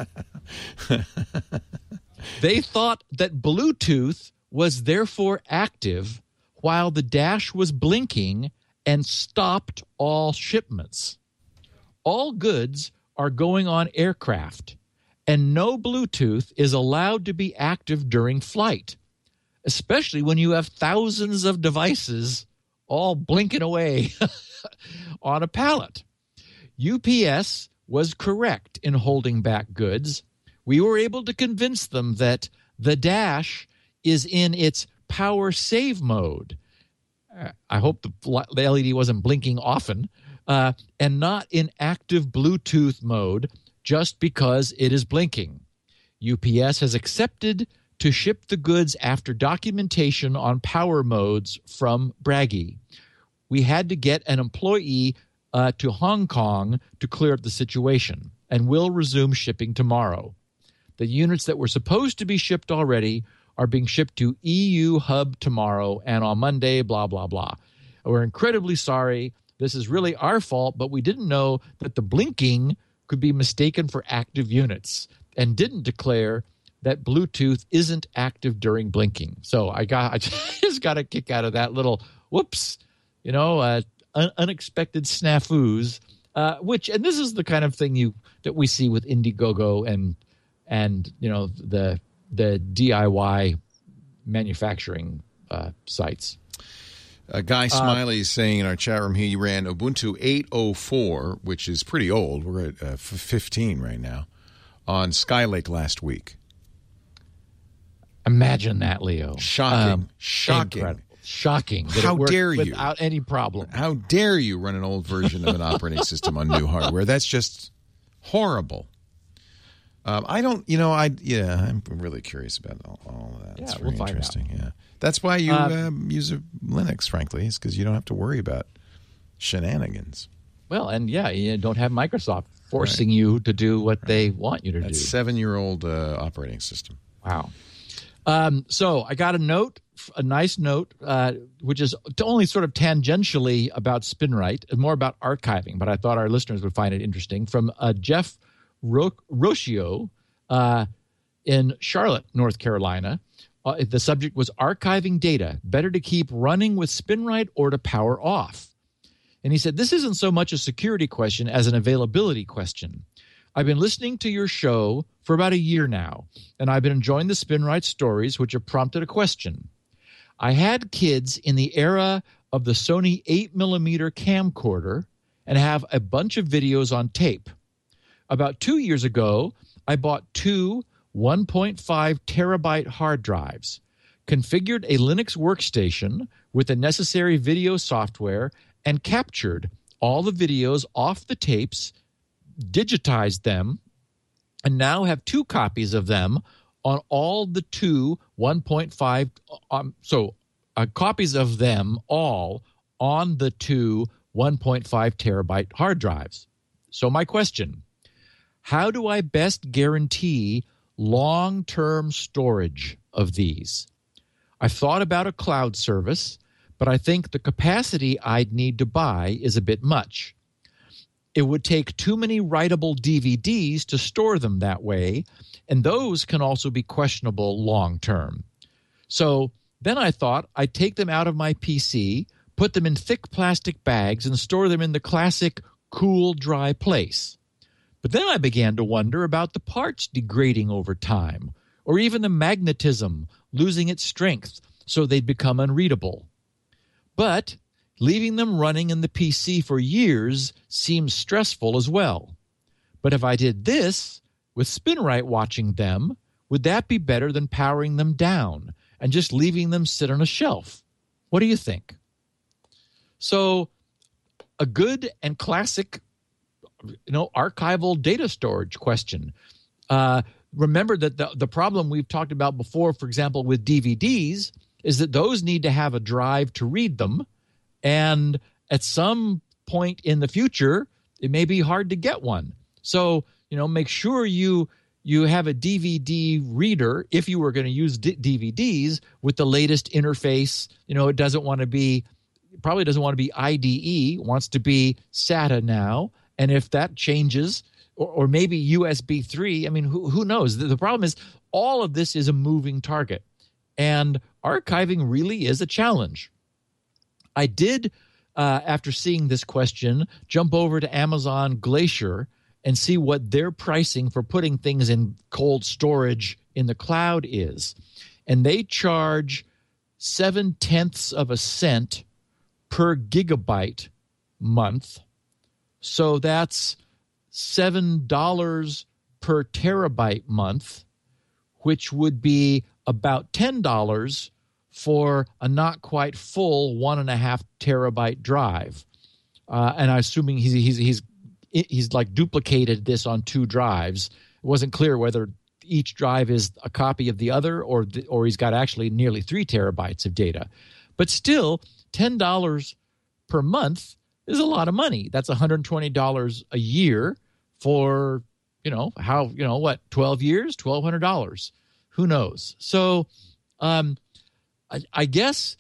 They thought that Bluetooth was therefore active while the Dash was blinking and stopped all shipments. All goods are going on aircraft, and no Bluetooth is allowed to be active during flight, especially when you have thousands of devices all blinking away on a pallet. U P S was correct in holding back goods. We were able to convince them that the Dash is in its power save mode. I hope the, the L E D wasn't blinking often. Uh, and not in active Bluetooth mode just because it is blinking. U P S has accepted to ship the goods after documentation on power modes from Braggy. We had to get an employee uh, to Hong Kong to clear up the situation, and will resume shipping tomorrow. The units that were supposed to be shipped already are being shipped to E U Hub tomorrow and on Monday, blah, blah, blah. We're incredibly sorry. This is really our fault, but we didn't know that the blinking could be mistaken for active units and didn't declare that Bluetooth isn't active during blinking. So I got I just got a kick out of that little whoops, you know, uh, un- unexpected snafus, uh, which and this is the kind of thing you that we see with Indiegogo and and you know the the D I Y manufacturing uh, sites. Uh, Guy Smiley is saying in our chat room here, he ran Ubuntu eight oh four, which is pretty old. We're at uh, fifteen right now, on Skylake last week. Imagine that, Leo. Shocking. Um, Shocking. Incredible. Shocking. That How it worked dare you? Without any problem. How dare you run an old version of an operating system on new hardware? That's just horrible. Um, I don't, you know, I yeah, I'm really curious about all, all of that. Yeah, it's very we'll find interesting. out. Yeah, that's why you Uh, um, use a Linux, frankly, is because you don't have to worry about shenanigans. Well, and yeah, you don't have Microsoft forcing right. you to do what right. they want you to that do. Seven-year-old uh, operating system. Wow. Um, so I got a note, a nice note, uh, which is only sort of tangentially about SpinRite, more about archiving, but I thought our listeners would find it interesting, from uh, Jeff Ro- Rocio uh, in Charlotte, North Carolina. Uh, the subject was archiving data, better to keep running with SpinRite or to power off. And he said, this isn't so much a security question as an availability question. I've been listening to your show for about a year now, and I've been enjoying the SpinRite stories, which have prompted a question. I had kids in the era of the Sony eight millimeter camcorder and have a bunch of videos on tape. About two years ago, I bought two one point five terabyte hard drives, configured a Linux workstation with the necessary video software, and captured all the videos off the tapes, digitized them, and now have two copies of them on all the two one point five um, so uh, copies of them all on the two one point five terabyte hard drives. So my question, how do I best guarantee long-term storage of these? I've thought about a cloud service, but I think the capacity I'd need to buy is a bit much. it would take too many writable D V Ds to store them that way, and those can also be questionable long term. So then I thought I'd take them out of my P C, put them in thick plastic bags, and store them in the classic cool, dry place. But then I began to wonder about the parts degrading over time, or even the magnetism losing its strength so they'd become unreadable. But leaving them running in the P C for years seems stressful as well. But if I did this, with SpinRite watching them, would that be better than powering them down and just leaving them sit on a shelf? What do you think? So a good and classic, you know, archival data storage question. Uh, remember that the, the problem we've talked about before, for example, with D V Ds, is that those need to have a drive to read them. And at some point in the future, it may be hard to get one. So, you know, make sure you you have a D V D reader if you were going to use D- DVDs with the latest interface. You know, it doesn't want to be, probably doesn't want to be I D E, wants to be SATA now. And if that changes, or, or maybe U S B three, I mean, who, who knows? The, the problem is all of this is a moving target. And archiving really is a challenge. I did, uh, after seeing this question, jump over to Amazon Glacier and see what their pricing for putting things in cold storage in the cloud is. And they charge seven-tenths of a cent per gigabyte month. So that's seven dollars per terabyte month, which would be about ten dollars for a not quite full one and a half terabyte drive. Uh, and I'm assuming he's, he's, he's, he's like duplicated this on two drives. It wasn't clear whether each drive is a copy of the other or, or he's got actually nearly three terabytes of data. But still, ten dollars per month is a lot of money. That's one hundred twenty dollars a year for, you know, how, you know, what, twelve years, twelve hundred dollars. Who knows? So, um, I, I guess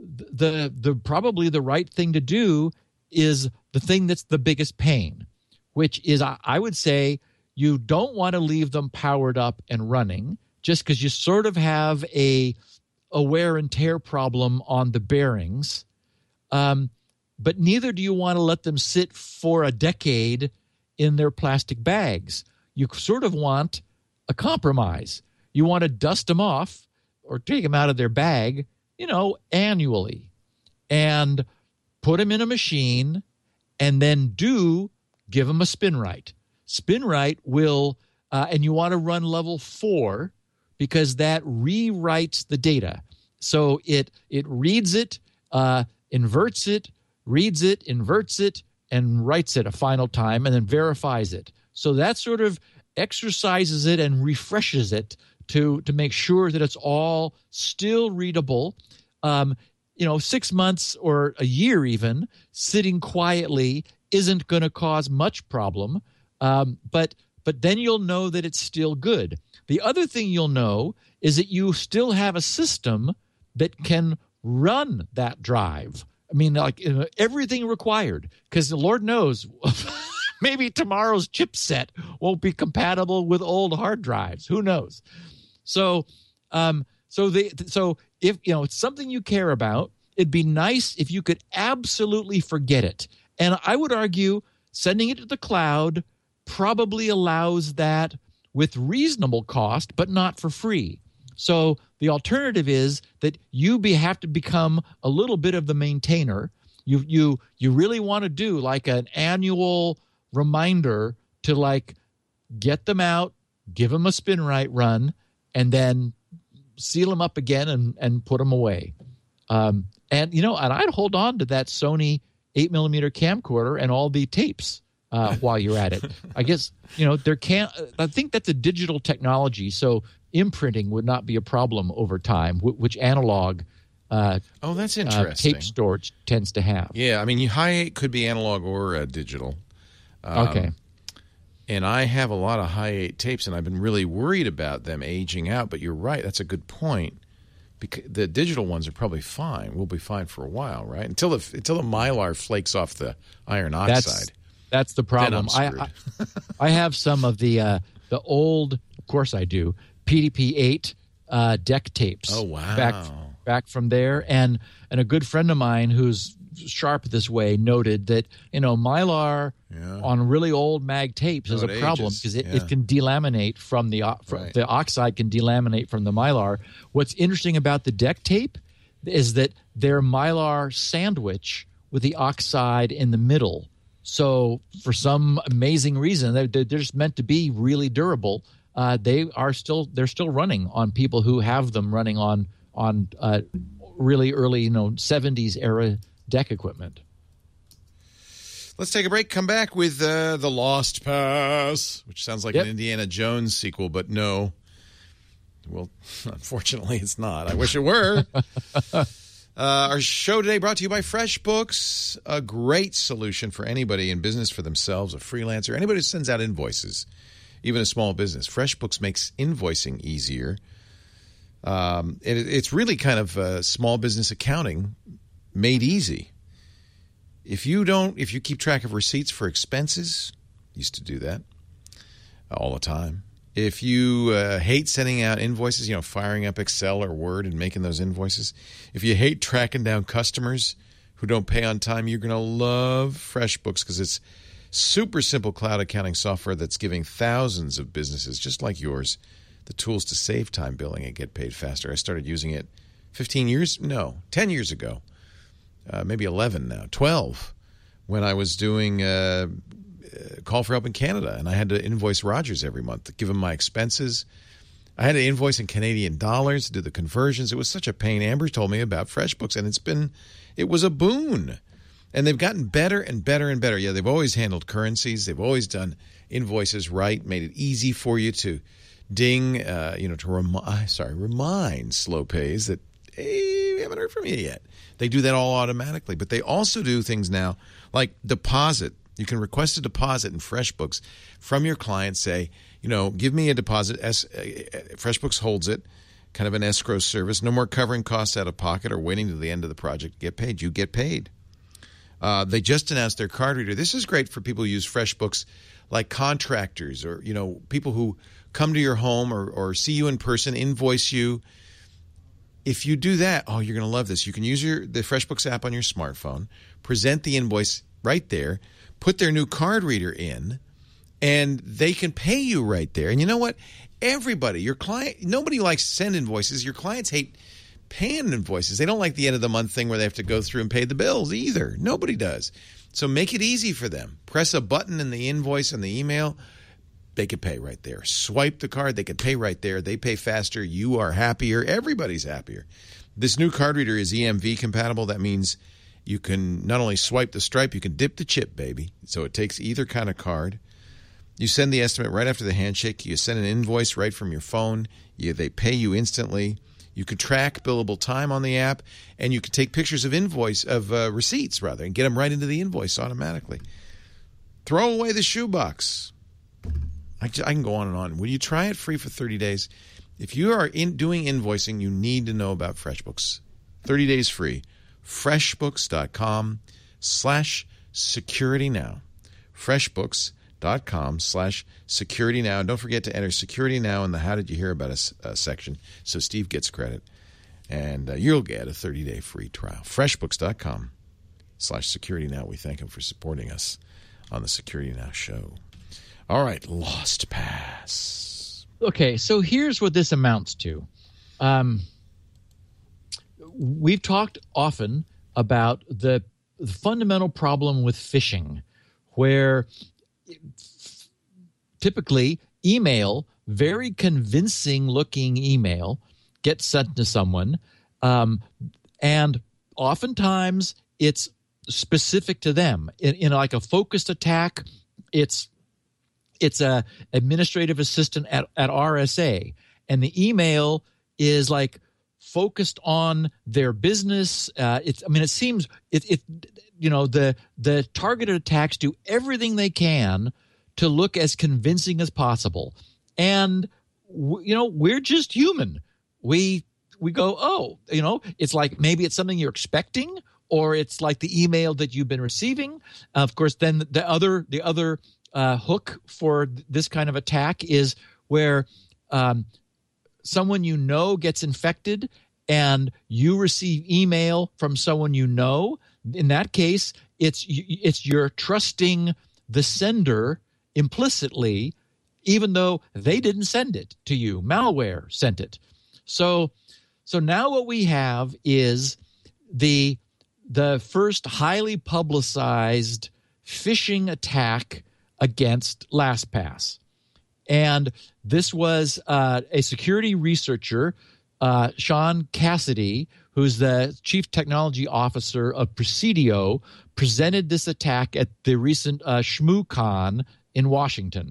the the probably the right thing to do is the thing that's the biggest pain, which is I, I would say you don't want to leave them powered up and running just because you sort of have a, a wear and tear problem on the bearings. Um, but neither do you want to let them sit for a decade in their plastic bags. You sort of want a compromise. You want to dust them off or take them out of their bag, you know, annually, and put them in a machine, and then do give them a SpinRite. SpinRite will, uh, and you want to run level four because that rewrites the data. So it it reads it, uh, inverts it, reads it, inverts it, and writes it a final time, and then verifies it. So that sort of exercises it and refreshes it to to make sure that it's all still readable. Um, you know, six months or a year even sitting quietly isn't going to cause much problem, um, but but then you'll know that it's still good. The other thing you'll know is that you still have a system that can run that drive. I mean, like everything required, because the Lord knows maybe tomorrow's chipset won't be compatible with old hard drives. Who knows? So, um, so the so if you know it's something you care about, it'd be nice if you could absolutely forget it. And I would argue sending it to the cloud probably allows that with reasonable cost, but not for free. So the alternative is that you be, have to become a little bit of the maintainer. You you you really want to do like an annual reminder to like get them out, give them a SpinRite run, and then seal them up again and, and put them away. Um, and, you know, and I'd hold on to that Sony eight millimeter camcorder and all the tapes uh, while you're at it. I guess, you know, there can't, I think that's a digital technology, so imprinting would not be a problem over time, which analog uh, oh, that's interesting. Uh, tape storage tends to have. Yeah, I mean, high eight could be analog or uh, digital. Um, okay. And I have a lot of high eight tapes, and I've been really worried about them aging out. But you're right; that's a good point. Because the digital ones are probably fine. We'll be fine for a while, right? Until the until the Mylar flakes off the iron oxide. That's, That's the problem. I, I I have some of the uh, the old, of course I do, P D P eight uh, deck tapes. Oh, wow. Back back from there, and and a good friend of mine who's sharp this way noted that, you know, Mylar yeah. on really old mag tapes oh, is a problem because it, yeah. it can delaminate from the from, right. the oxide can delaminate from the Mylar. What's interesting about the deck tape is that they're Mylar sandwich with the oxide in the middle. So for some amazing reason, they're, they're just meant to be really durable. Uh, they are still they're still running on people who have them running on on uh, really early, you know, seventies era deck equipment. Let's take a break. Come back with uh, The Lost Pass, which sounds like yep. an Indiana Jones sequel, but no. Well, unfortunately, it's not. I wish it were. uh, our show today brought to you by FreshBooks, a great solution for anybody in business for themselves, a freelancer, anybody who sends out invoices, even a small business. FreshBooks makes invoicing easier. Um, it, it's really kind of uh, small business accounting made easy. If you don't, if you keep track of receipts for expenses, used to do that all the time. If you uh, hate sending out invoices, you know, firing up Excel or Word and making those invoices. If you hate tracking down customers who don't pay on time, you're going to love FreshBooks because it's super simple cloud accounting software that's giving thousands of businesses just like yours the tools to save time billing and get paid faster. I started using it fifteen years, no, ten years ago. Uh, maybe eleven now, twelve, when I was doing uh, Call for Help in Canada, and I had to invoice Rogers every month to give him my expenses. I had to invoice in Canadian dollars to do the conversions. It was such a pain. Amber told me about FreshBooks, and it's been, it was a boon. And they've gotten better and better and better. Yeah, they've always handled currencies. They've always done invoices right, made it easy for you to ding, uh, you know, to remi- sorry, remind slow pays that, hey, we haven't heard from you yet. They do that all automatically, but they also do things now like deposit. You can request a deposit in FreshBooks from your client. Say, you know, give me a deposit. Es- FreshBooks holds it, kind of an escrow service. No more covering costs out of pocket or waiting to the end of the project to get paid. You get paid. Uh, they just announced their card reader. This is great for people who use FreshBooks, like contractors or, you know, people who come to your home or, or see you in person, invoice you. If you do that, oh, you're going to love this. You can use your the FreshBooks app on your smartphone, present the invoice right there, put their new card reader in, and they can pay you right there. And you know what? Everybody, your client, nobody likes to send invoices. Your clients hate paying invoices. They don't like the end of the month thing where they have to go through and pay the bills either. Nobody does. So make it easy for them. Press a button in the invoice and the email. They can pay right there. Swipe the card. They can pay right there. They pay faster. You are happier. Everybody's happier. This new card reader is E M V compatible. That means you can not only swipe the stripe, you can dip the chip, baby. So it takes either kind of card. You send the estimate right after the handshake. You send an invoice right from your phone. You, they pay you instantly. You can track billable time on the app, and you can take pictures of invoice of uh, receipts rather, and get them right into the invoice automatically. Throw away the shoebox. I, I can go on and on. Will you try it free for thirty days? If you are in doing invoicing, you need to know about FreshBooks. thirty days free. FreshBooks.com slash security now. FreshBooks.com slash security now. And don't forget to enter security now in the How Did You Hear About Us uh, section so Steve gets credit. And uh, you'll get a thirty-day free trial. FreshBooks.com slash security now. We thank him for supporting us on the Security Now show. All right, Lost Pass. Okay, so here's what this amounts to. Um, we've talked often about the, the fundamental problem with phishing, where typically email, very convincing-looking email, gets sent to someone, um, and oftentimes it's specific to them. In, in like a focused attack, it's It's a administrative assistant at, at R S A, and the email is like focused on their business. Uh, it's, I mean, it seems it, it, you know, the the targeted attacks do everything they can to look as convincing as possible, and w- you know, we're just human. We we go, oh, you know, it's like maybe it's something you're expecting, or it's like the email that you've been receiving. Of course, then the other the other uh, hook for this kind of attack is where um, someone you know gets infected and you receive email from someone you know. In that case, it's it's you're trusting the sender implicitly, even though they didn't send it to you. Malware sent it. So so now what we have is the the first highly publicized phishing attack against LastPass. And this was uh, a security researcher, uh, Sean Cassidy, who's the chief technology officer of Presidio, presented this attack at the recent uh, ShmooCon in Washington.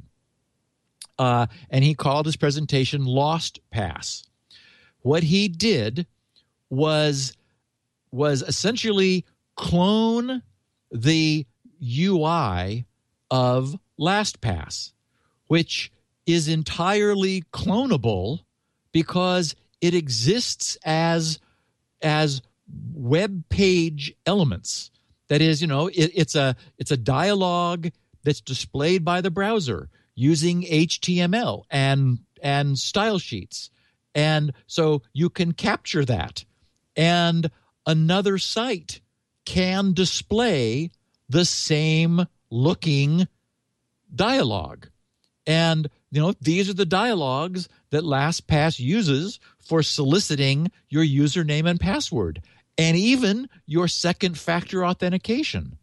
Uh, and he called his presentation LostPass. What he did was, was essentially clone the U I of LastPass, which is entirely clonable because it exists as as web page elements. That is, you know, it, it's a it's a dialogue that's displayed by the browser using H T M L and and style sheets. And so you can capture that. And another site can display the same looking dialogue. And, you know, these are the dialogues that LastPass uses for soliciting your username and password, and even your second factor authentication.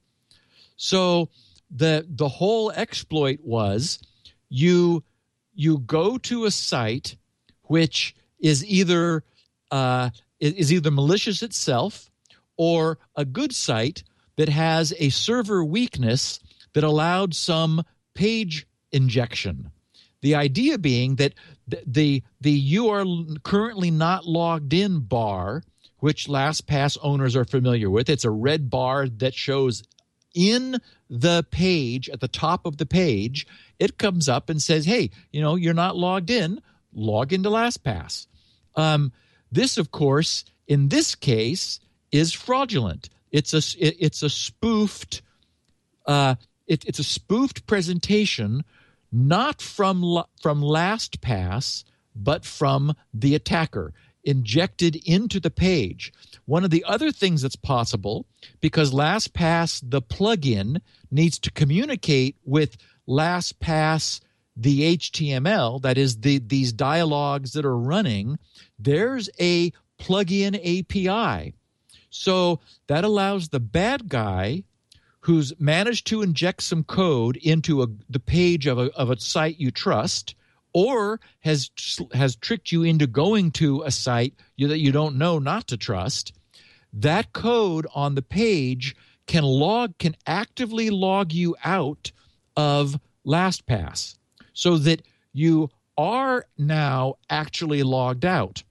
So the the whole exploit was you you go to a site which is either uh, is either malicious itself or a good site that has a server weakness that allowed some page injection. The idea being that the, the the you are currently not logged in bar, which LastPass owners are familiar with. It's a red bar that shows in the page, at the top of the page. It comes up and says, hey, you know, you're not logged in. Log into LastPass. Um, this, of course, in this case, is fraudulent. It's a it, it's a spoofed uh, it, it's a spoofed presentation. Not from from LastPass, but from the attacker, injected into the page. One of the other things that's possible, because LastPass, the plugin, needs to communicate with LastPass, the H T M L, that is the these dialogues that are running, there's a plugin A P I. So that allows the bad guy who's managed to inject some code into a, the page of a, of a site you trust, or has has tricked you into going to a site you, that you don't know not to trust, that code on the page can log can actively log you out of LastPass so that you are now actually logged out.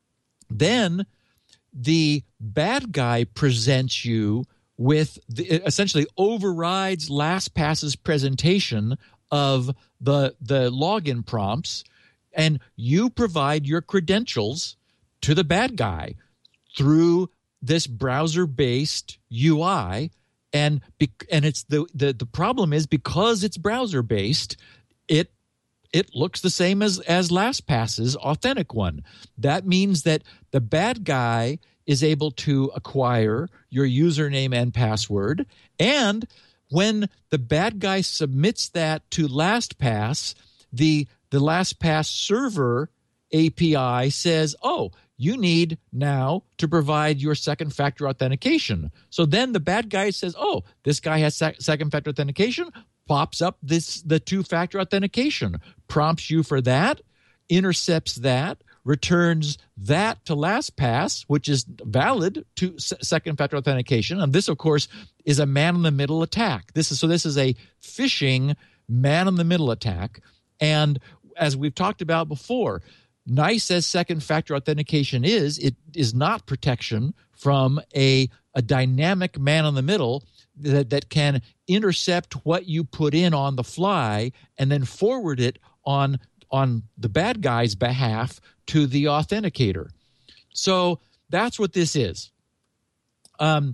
Then the bad guy presents you with the, essentially overrides LastPass's presentation of the the login prompts, and you provide your credentials to the bad guy through this browser-based U I, and be, and it's the, the the problem is because it's browser-based, it it looks the same as as LastPass's authentic one. That means that the bad guy is able to acquire your username and password. And when the bad guy submits that to LastPass, the, the LastPass server A P I says, oh, you need now to provide your second factor authentication. So then the bad guy says, oh, this guy has sec- second factor authentication, pops up this the two-factor authentication, prompts you for that, intercepts that, returns that to LastPass, which is valid to second factor authentication. And this, of course, is a man-in-the-middle attack. This is so this is a phishing man-in-the-middle attack. And as we've talked about before, nice as second factor authentication is, it is not protection from a, a dynamic man-in-the-middle that, that can intercept what you put in on the fly and then forward it on on the bad guy's behalf to the authenticator. So that's what this is. Um,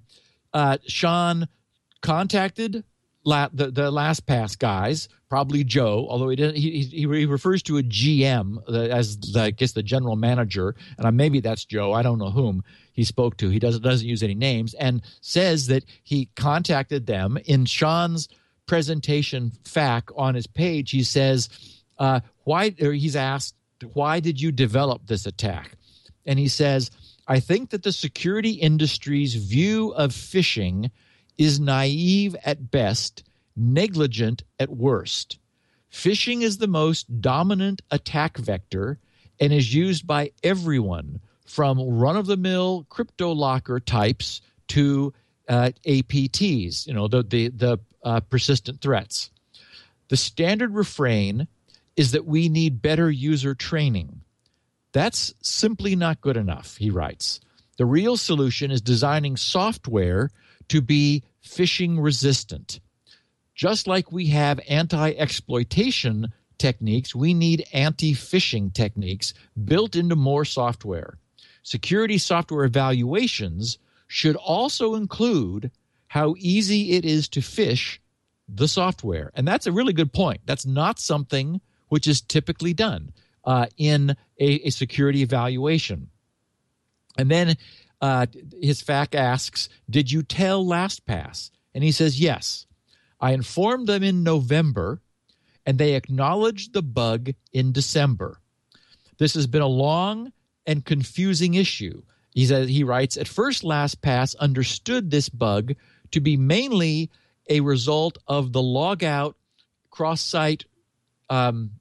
uh, Sean contacted la- the, the LastPass guys, probably Joe, although he didn't. He, he, he refers to a G M as, the, I guess, the general manager, and maybe that's Joe. I don't know whom he spoke to. He doesn't doesn't use any names, and says that he contacted them. In Sean's presentation fac on his page, he says, uh, "Why?" Or he's asked, "Why did you develop this attack?" And he says, "I think that the security industry's view of phishing is naive at best, negligent at worst. Phishing is the most dominant attack vector and is used by everyone, from run-of-the-mill crypto locker types to uh, A P Ts, you know, the the, the uh, persistent threats. The standard refrain is that we need better user training. That's simply not good enough," he writes. "The real solution is designing software to be phishing resistant. Just like we have anti-exploitation techniques, we need anti-phishing techniques built into more software. Security software evaluations should also include how easy it is to phish the software." And that's a really good point. That's not something which is typically done uh, in a, a security evaluation. And then uh, his fac asks, "Did you tell LastPass?" And he says, "Yes. I informed them in November, and they acknowledged the bug in December. This has been a long and confusing issue." He says, he writes, "At first, LastPass understood this bug to be mainly a result of the logout cross-site um,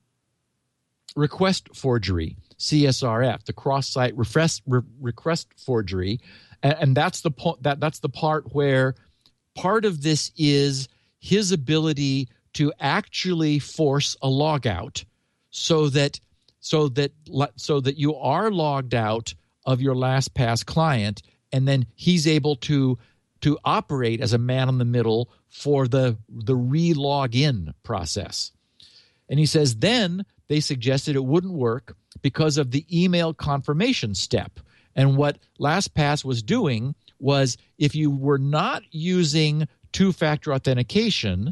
request forgery, C S R F, the cross-site refresh, re- request forgery, and, and that's the po- that that's the part where part of this is his ability to actually force a logout, so that so that so that you are logged out of your LastPass client, and then he's able to to operate as a man in the middle for the the re-login process." And he says then they suggested it wouldn't work because of the email confirmation step. And what LastPass was doing was, if you were not using two-factor authentication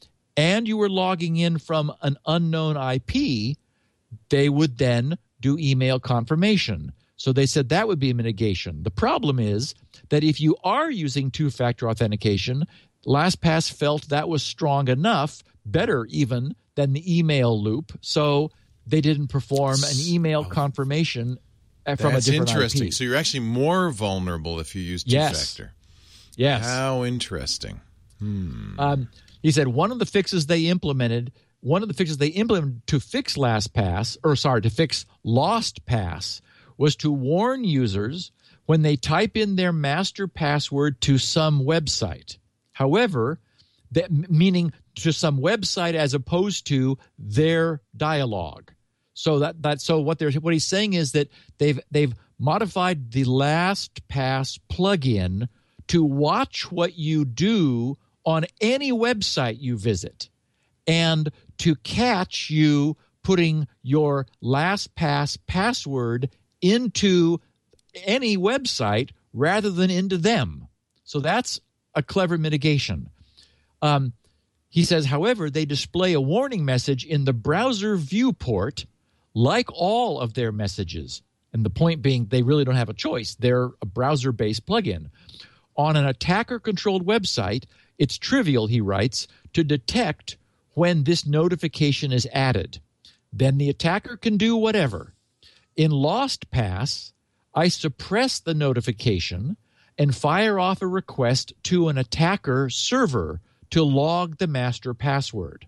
and you were logging in from an unknown I P, they would then do email confirmation. So they said that would be a mitigation. The problem is that if you are using two-factor authentication, LastPass felt that was strong enough, better even than the email loop, so they didn't perform an email confirmation from That's a different interesting. I P. So you're actually more vulnerable if you use two-factor. Yes. Yes. How interesting. Hmm. Um, he said one of the fixes they implemented, one of the fixes they implemented to fix LastPass, or sorry, to fix LostPass, was to warn users when they type in their master password to some website. However, that meaning to some website as opposed to their dialogue. So that that so what they're what he's saying is that they've they've modified the LastPass plugin to watch what you do on any website you visit, and to catch you putting your LastPass password into any website rather than into them. So that's a clever mitigation. Um, he says, however, they display a warning message in the browser viewport like all of their messages. And the point being, they really don't have a choice. They're a browser-based plugin. On an attacker-controlled website, it's trivial, he writes, to detect when this notification is added. Then the attacker can do whatever. In LostPass, I suppress the notification and fire off a request to an attacker server to log the master password.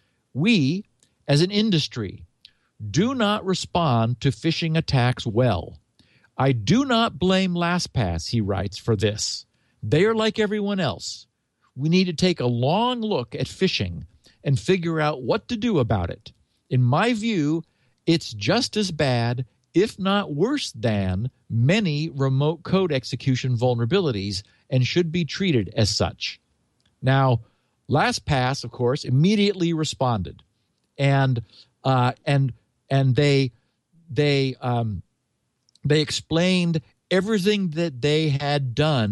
We, as an industry, do not respond to phishing attacks well. I do not blame LastPass, he writes, for this. They are like everyone else. We need to take a long look at phishing and figure out what to do about it. In my view, it's just as bad, if not worse than, many remote code execution vulnerabilities and should be treated as such. Now, LastPass, of course, immediately responded, and uh, and and they they um, they explained everything that they had done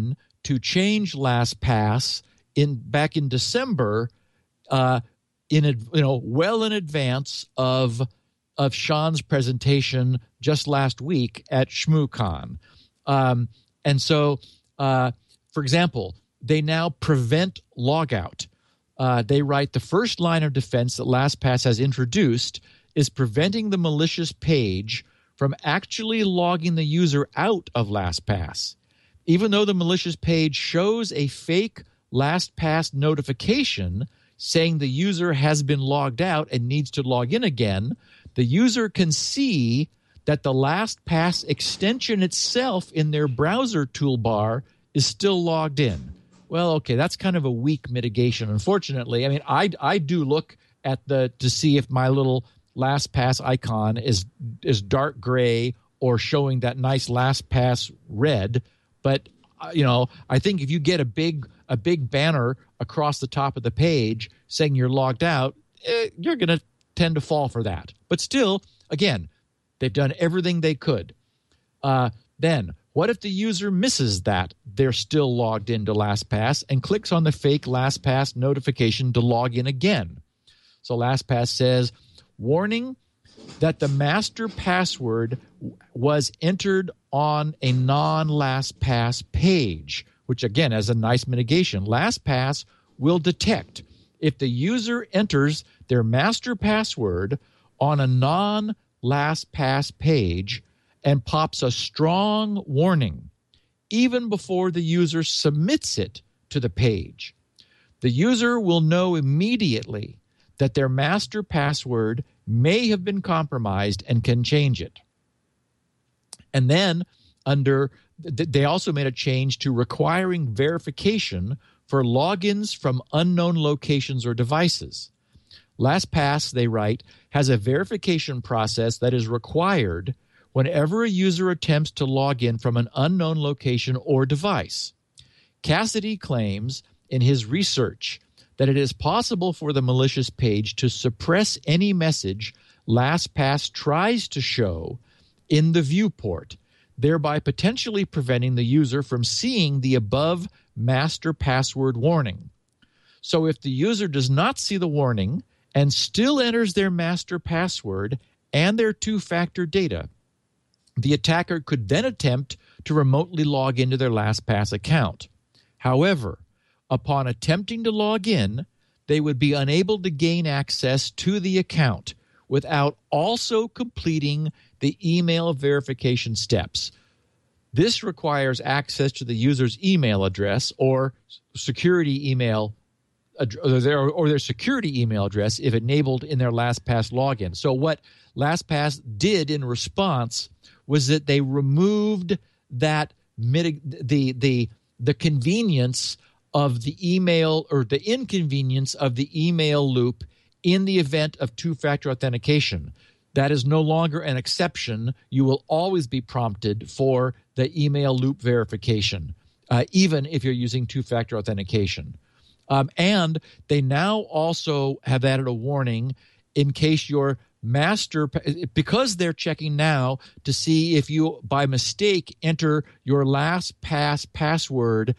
to change LastPass in back in December, uh, in you know well in advance of of Sean's presentation just last week at ShmooCon. Um, and so, uh, for example, they now prevent logout. Uh, they write the first line of defense that LastPass has introduced is preventing the malicious page from actually logging the user out of LastPass. Even though the malicious page shows a fake LastPass notification saying the user has been logged out and needs to log in again, the user can see that the LastPass extension itself in their browser toolbar is still logged in. Well, okay, that's kind of a weak mitigation, unfortunately. I mean, I, I do look at the to see if my little LastPass icon is is dark gray or showing that nice LastPass red. But uh, you know, I think if you get a big a big banner across the top of the page saying you're logged out, eh, you're going to tend to fall for that. But still, again, they've done everything they could. Uh, then, what if the user misses that they're still logged into LastPass and clicks on the fake LastPass notification to log in again? So LastPass says, warning that the master password was entered on a non-LastPass page, which again has a nice mitigation. LastPass will detect if the user enters their master password on a non-LastPass page and pops a strong warning even before the user submits it to the page. The user will know immediately that their master password may have been compromised and can change it. And then under they also made a change to requiring verification for logins from unknown locations or devices. LastPass, they write, has a verification process that is required whenever a user attempts to log in from an unknown location or device. Cassidy claims in his research that it is possible for the malicious page to suppress any message LastPass tries to show in the viewport, thereby potentially preventing the user from seeing the above master password warning. So if the user does not see the warning and still enters their master password and their two-factor data, the attacker could then attempt to remotely log into their LastPass account. However, upon attempting to log in, they would be unable to gain access to the account without also completing the email verification steps. This requires access to the user's email address or security email or their, or their security email address if enabled in their LastPass login. So what LastPass did in response was that they removed that mitig- the the the convenience of the email or the inconvenience of the email loop in the event of two-factor authentication. That is no longer an exception. You will always be prompted for the email loop verification, uh, even if you're using two-factor authentication. Um, and they now also have added a warning in case your master, because they're checking now to see if you, by mistake, enter your LastPass password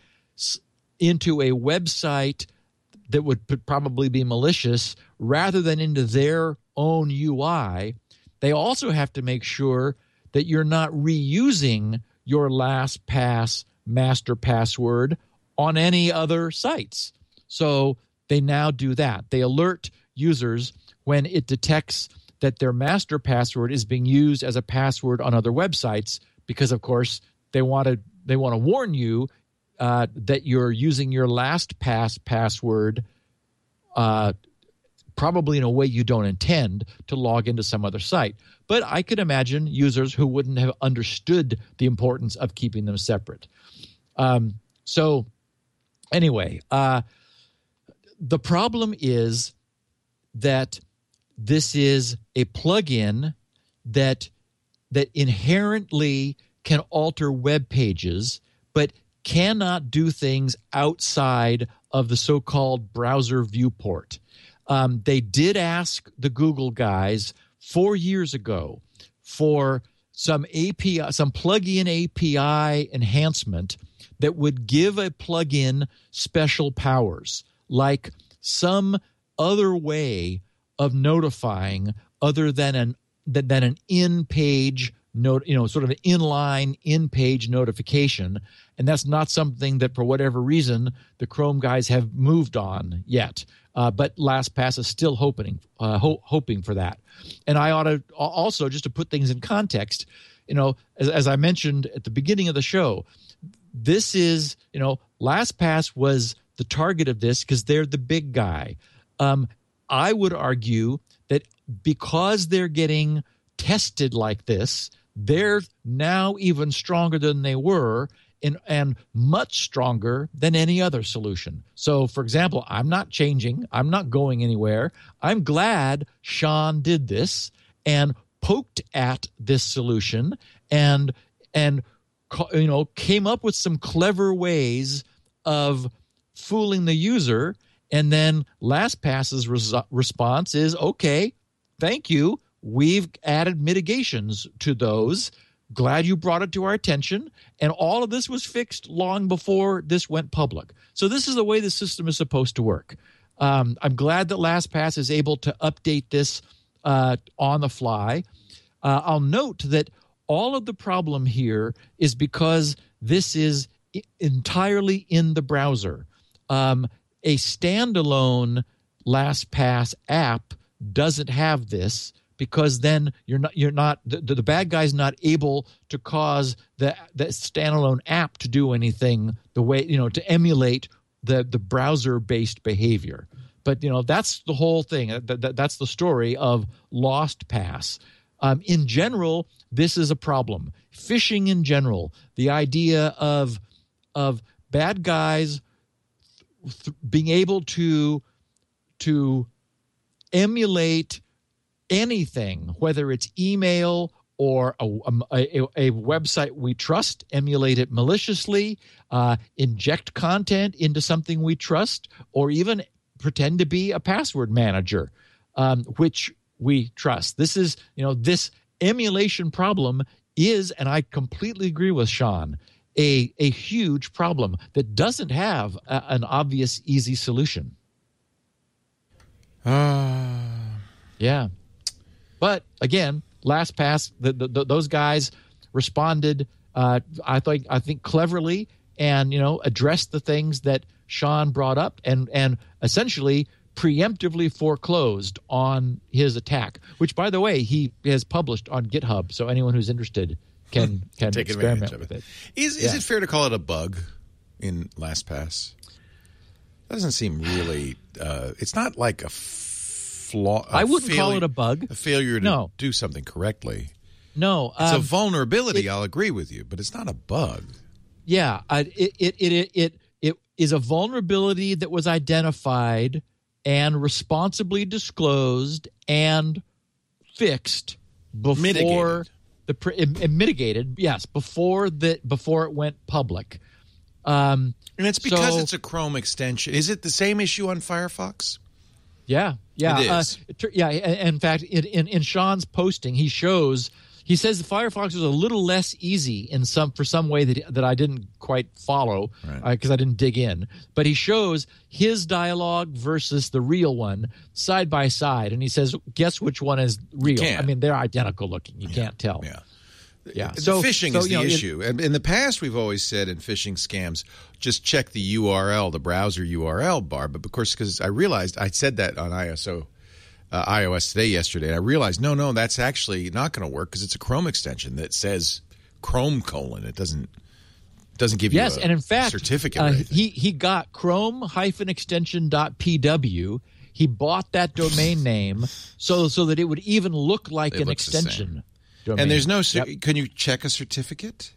into a website that would probably be malicious rather than into their own U I. They also have to make sure that you're not reusing your LastPass master password on any other sites. So they now do that. They alert users when it detects that their master password is being used as a password on other websites because, of course, they want to they want to warn you uh, that you're using your LastPass password uh, probably in a way you don't intend to log into some other site. But I could imagine users who wouldn't have understood the importance of keeping them separate. Um, so anyway, uh, the problem is that this is a plugin that that inherently can alter web pages, but cannot do things outside of the so-called browser viewport. Um, they did ask the Google guys four years ago for some A P I, some plug-in A P I enhancement that would give a plugin special powers, like some other way of notifying other than an than an in-page note, you know, sort of an inline in-page notification, and that's not something that, for whatever reason, the Chrome guys have moved on yet. Uh, but LastPass is still hoping uh, ho- hoping for that. And I ought to also, just to put things in context, you know, as, as I mentioned at the beginning of the show, this is, you know, LastPass was the target of this because they're the big guy. Um, I would argue that because they're getting tested like this, they're now even stronger than they were in, and much stronger than any other solution. So, for example, I'm not changing. I'm not going anywhere. I'm glad Sean did this and poked at this solution and and you know came up with some clever ways of fooling the user. And then LastPass's res- response is, okay, thank you. We've added mitigations to those. Glad you brought it to our attention. And all of this was fixed long before this went public. So this is the way the system is supposed to work. Um, I'm glad that LastPass is able to update this uh, on the fly. Uh, I'll note that all of the problem here is because this is I- entirely in the browser. Um, a standalone LastPass app doesn't have this, because then you're not you're not the, the bad guy's not able to cause the the standalone app to do anything the way, you know, to emulate the the browser based behavior. But you know, that's the whole thing. That, that, that's the story of LastPass. Um, in general, this is a problem. Phishing in general, the idea of of bad guys th- being able to to emulate anything, whether it's email or a, a, a website we trust, emulate it maliciously, uh, inject content into something we trust, or even pretend to be a password manager, um, which we trust. This is, you know, this emulation problem is, and I completely agree with Sean, a, a huge problem that doesn't have a, an obvious, easy solution. Ah. Uh... Yeah. But again, LastPass, the, the, the, those guys responded, uh, I think, I think cleverly, and you know, addressed the things that Sean brought up, and and essentially preemptively foreclosed on his attack. Which, by the way, he has published on GitHub, so anyone who's interested can can take experiment advantage of with it. it. Is is yeah. it fair to call it a bug in LastPass? That doesn't seem really. Uh, it's not like a. Flaw, I wouldn't failure, call it a bug. A failure to no. do something correctly. No. It's um, a vulnerability, it, I'll agree with you, but it's not a bug. Yeah. Uh, it, it, it, it, it is a vulnerability that was identified and responsibly disclosed and fixed before mitigated. the pre, it, it mitigated, yes, before the before it went public. Um, and it's because so, it's a Chrome extension. Is it the same issue on Firefox? Yeah, yeah, it is. Uh, yeah. In fact, in, in Sean's posting, he shows he says the Firefox was a little less easy in some for some way that that I didn't quite follow because right. uh, I didn't dig in. But he shows his dialogue versus the real one side by side, and he says, "Guess which one is real?" I mean, they're identical looking. You yeah. can't tell. Yeah. Yeah. The so, phishing so, is the know, issue. It, in the past, we've always said in phishing scams, just check the U R L, the browser U R L bar. But of course, because I realized I said that on I S O, uh, iOS Today yesterday, and I realized no, no, that's actually not going to work because it's a Chrome extension that says Chrome colon. It doesn't doesn't give yes, you a and in fact, certificate. Uh, or he he got Chrome extension dot P W. He bought that domain name so so that it would even look like it an extension. Domain. And there's no yep. – can you check a certificate?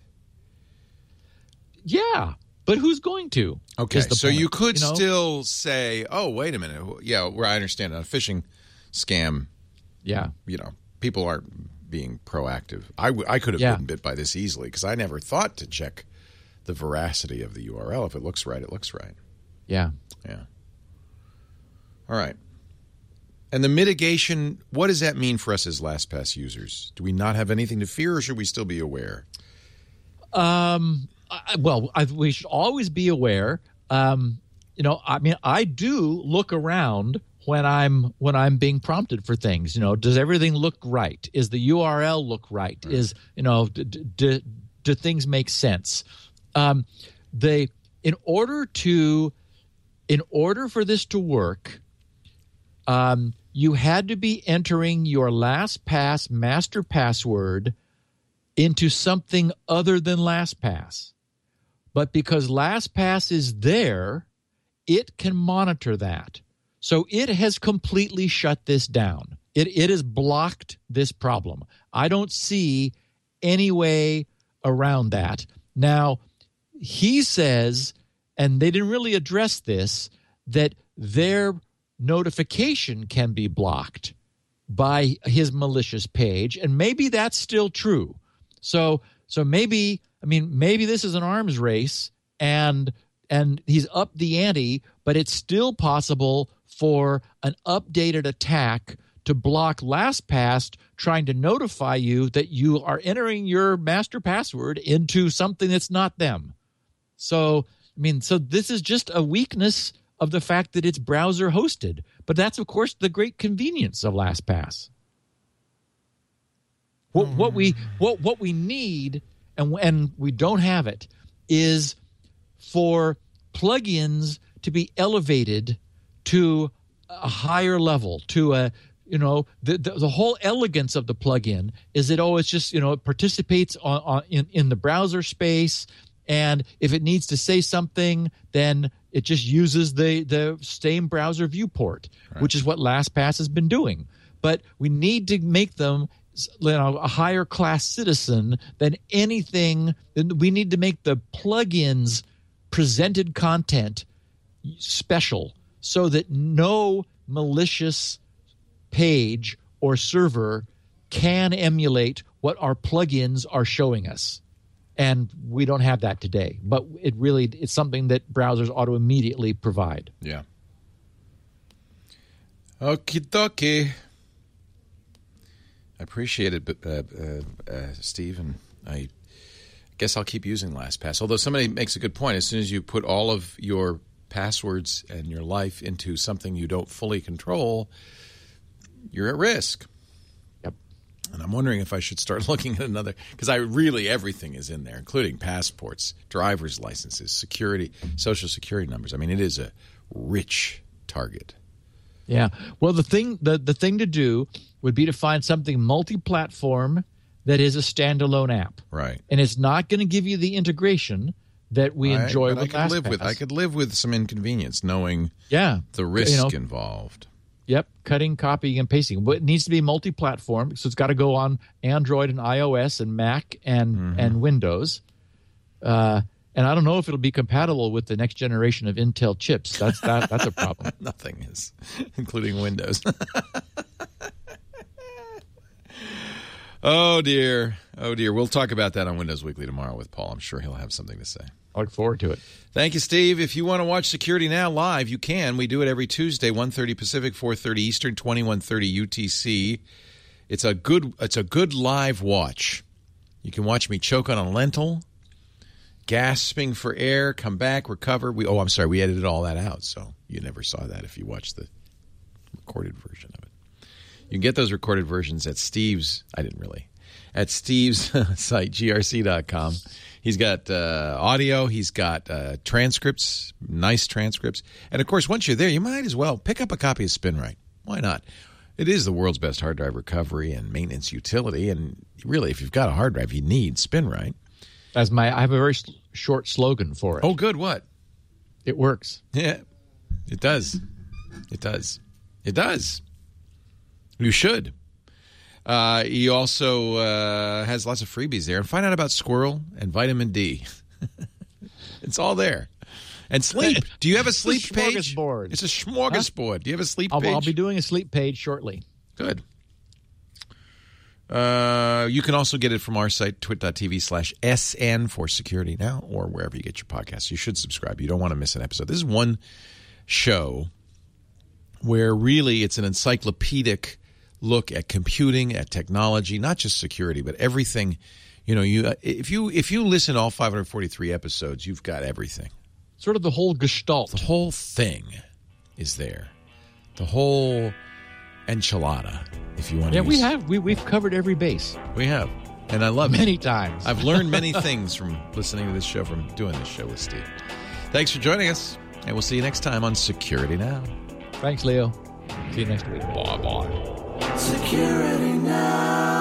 Yeah, but who's going to? Okay, so point, you could you know? still say, oh, wait a minute. Yeah, where I understand it, a phishing scam, yeah, you know, people aren't being proactive. I, w- I could have yeah. been bit by this easily because I never thought to check the veracity of the U R L. If it looks right, it looks right. Yeah. Yeah. All right. And the mitigation, what does that mean for us as LastPass users? Do we not have anything to fear, or should we still be aware? Um. I, well, I, we should always be aware. Um. You know, I mean, I do look around when I'm when I'm being prompted for things. You know, does everything look right? Is the U R L look right? right. Is you know, do, do, do things make sense? Um, they in order to in order for this to work, um, you had to be entering your LastPass master password into something other than LastPass. But because LastPass is there, it can monitor that. So it has completely shut this down. It it has blocked this problem. I don't see any way around that. Now, he says, and they didn't really address this, that their notification can be blocked by his malicious page, and maybe that's still true. So so maybe, I mean, maybe this is an arms race, and and he's up the ante, but it's still possible for an updated attack to block LastPass trying to notify you that you are entering your master password into something that's not them. So, I mean, so this is just a weakness of the fact that it's browser hosted. But that's, of course, the great convenience of LastPass. What, mm. what we what what we need, and and we don't have it, is for plugins to be elevated to a higher level, to a, you know, the, the the whole elegance of the plugin is that, oh, it's just, you know, it participates on, on in, in the browser space, and if it needs to say something, then it just uses the, the same browser viewport, right, which is what LastPass has been doing. But we need to make them, you know, a higher class citizen than anything. We need to make the plugins presented content special, so that no malicious page or server can emulate what our plugins are showing us. And we don't have that today. But it really it's something that browsers ought to immediately provide. Yeah. Okie dokie. I appreciate it, uh, uh, uh, Steve, and I guess I'll keep using LastPass. Although somebody makes a good point. As soon as you put all of your passwords and your life into something you don't fully control, you're at risk. Yep. And I'm wondering if I should start looking at another, because I really, everything is in there, including passports, driver's licenses, security, social security numbers. I mean, it is a rich target. Yeah. Well, the thing the, the thing to do would be to find something multi-platform that is a standalone app. Right. And it's not going to give you the integration that we I, enjoy with I could live LastPass. with I could live with some inconvenience knowing yeah. the risk you know, involved. Yep, cutting, copying, and pasting. But it needs to be multi-platform, so it's got to go on Android and iOS and Mac and mm-hmm. and Windows. Uh, and I don't know if it'll be compatible with the next generation of Intel chips. That's that. That's a problem. Nothing is, including Windows. Oh, dear. Oh, dear. We'll talk about that on Windows Weekly tomorrow with Paul. I'm sure he'll have something to say. I look forward to it. Thank you, Steve. If you want to watch Security Now live, you can. We do it every Tuesday, one thirty Pacific, four thirty Eastern, twenty-one thirty U T C. It's a good it's a good live watch. You can watch me choke on a lentil, gasping for air, come back, recover. We Oh, I'm sorry. We edited all that out, so you never saw that if you watched the recorded version of it. You can get those recorded versions at Steve's, I didn't really, at Steve's site, G R C dot com. He's got uh, audio. He's got uh, transcripts, nice transcripts. And, of course, once you're there, you might as well pick up a copy of SpinRite. Why not? It is the world's best hard drive recovery and maintenance utility. And really, if you've got a hard drive, you need SpinRite. As my, I have a very short slogan for it. Oh, good. What? It works. Yeah, it does. It does. It does. You should. Uh, he also uh, has lots of freebies there. And find out about Squirrel and vitamin D. It's all there. And sleep. Do you have a sleep it's a page? Smorgasbord. It's a smorgasbord. Huh? Do you have a sleep I'll, page? I'll be doing a sleep page shortly. Good. Uh, you can also get it from our site, twit.tv slash SN for Security Now, or wherever you get your podcasts. You should subscribe. You don't want to miss an episode. This is one show where really it's an encyclopedic look at computing, at technology, not just security, but everything. You know, you if you if you listen to all five hundred forty-three episodes, you've got everything. Sort of the whole gestalt. The whole thing is there. The whole enchilada, if you want yeah, to. Yeah, we have. We, we've covered every base. We have. And I love many it. Many times. I've learned many things from listening to this show, from doing this show with Steve. Thanks for joining us, and we'll see you next time on Security Now. Thanks, Leo. See you next week. Bye-bye. Security Now.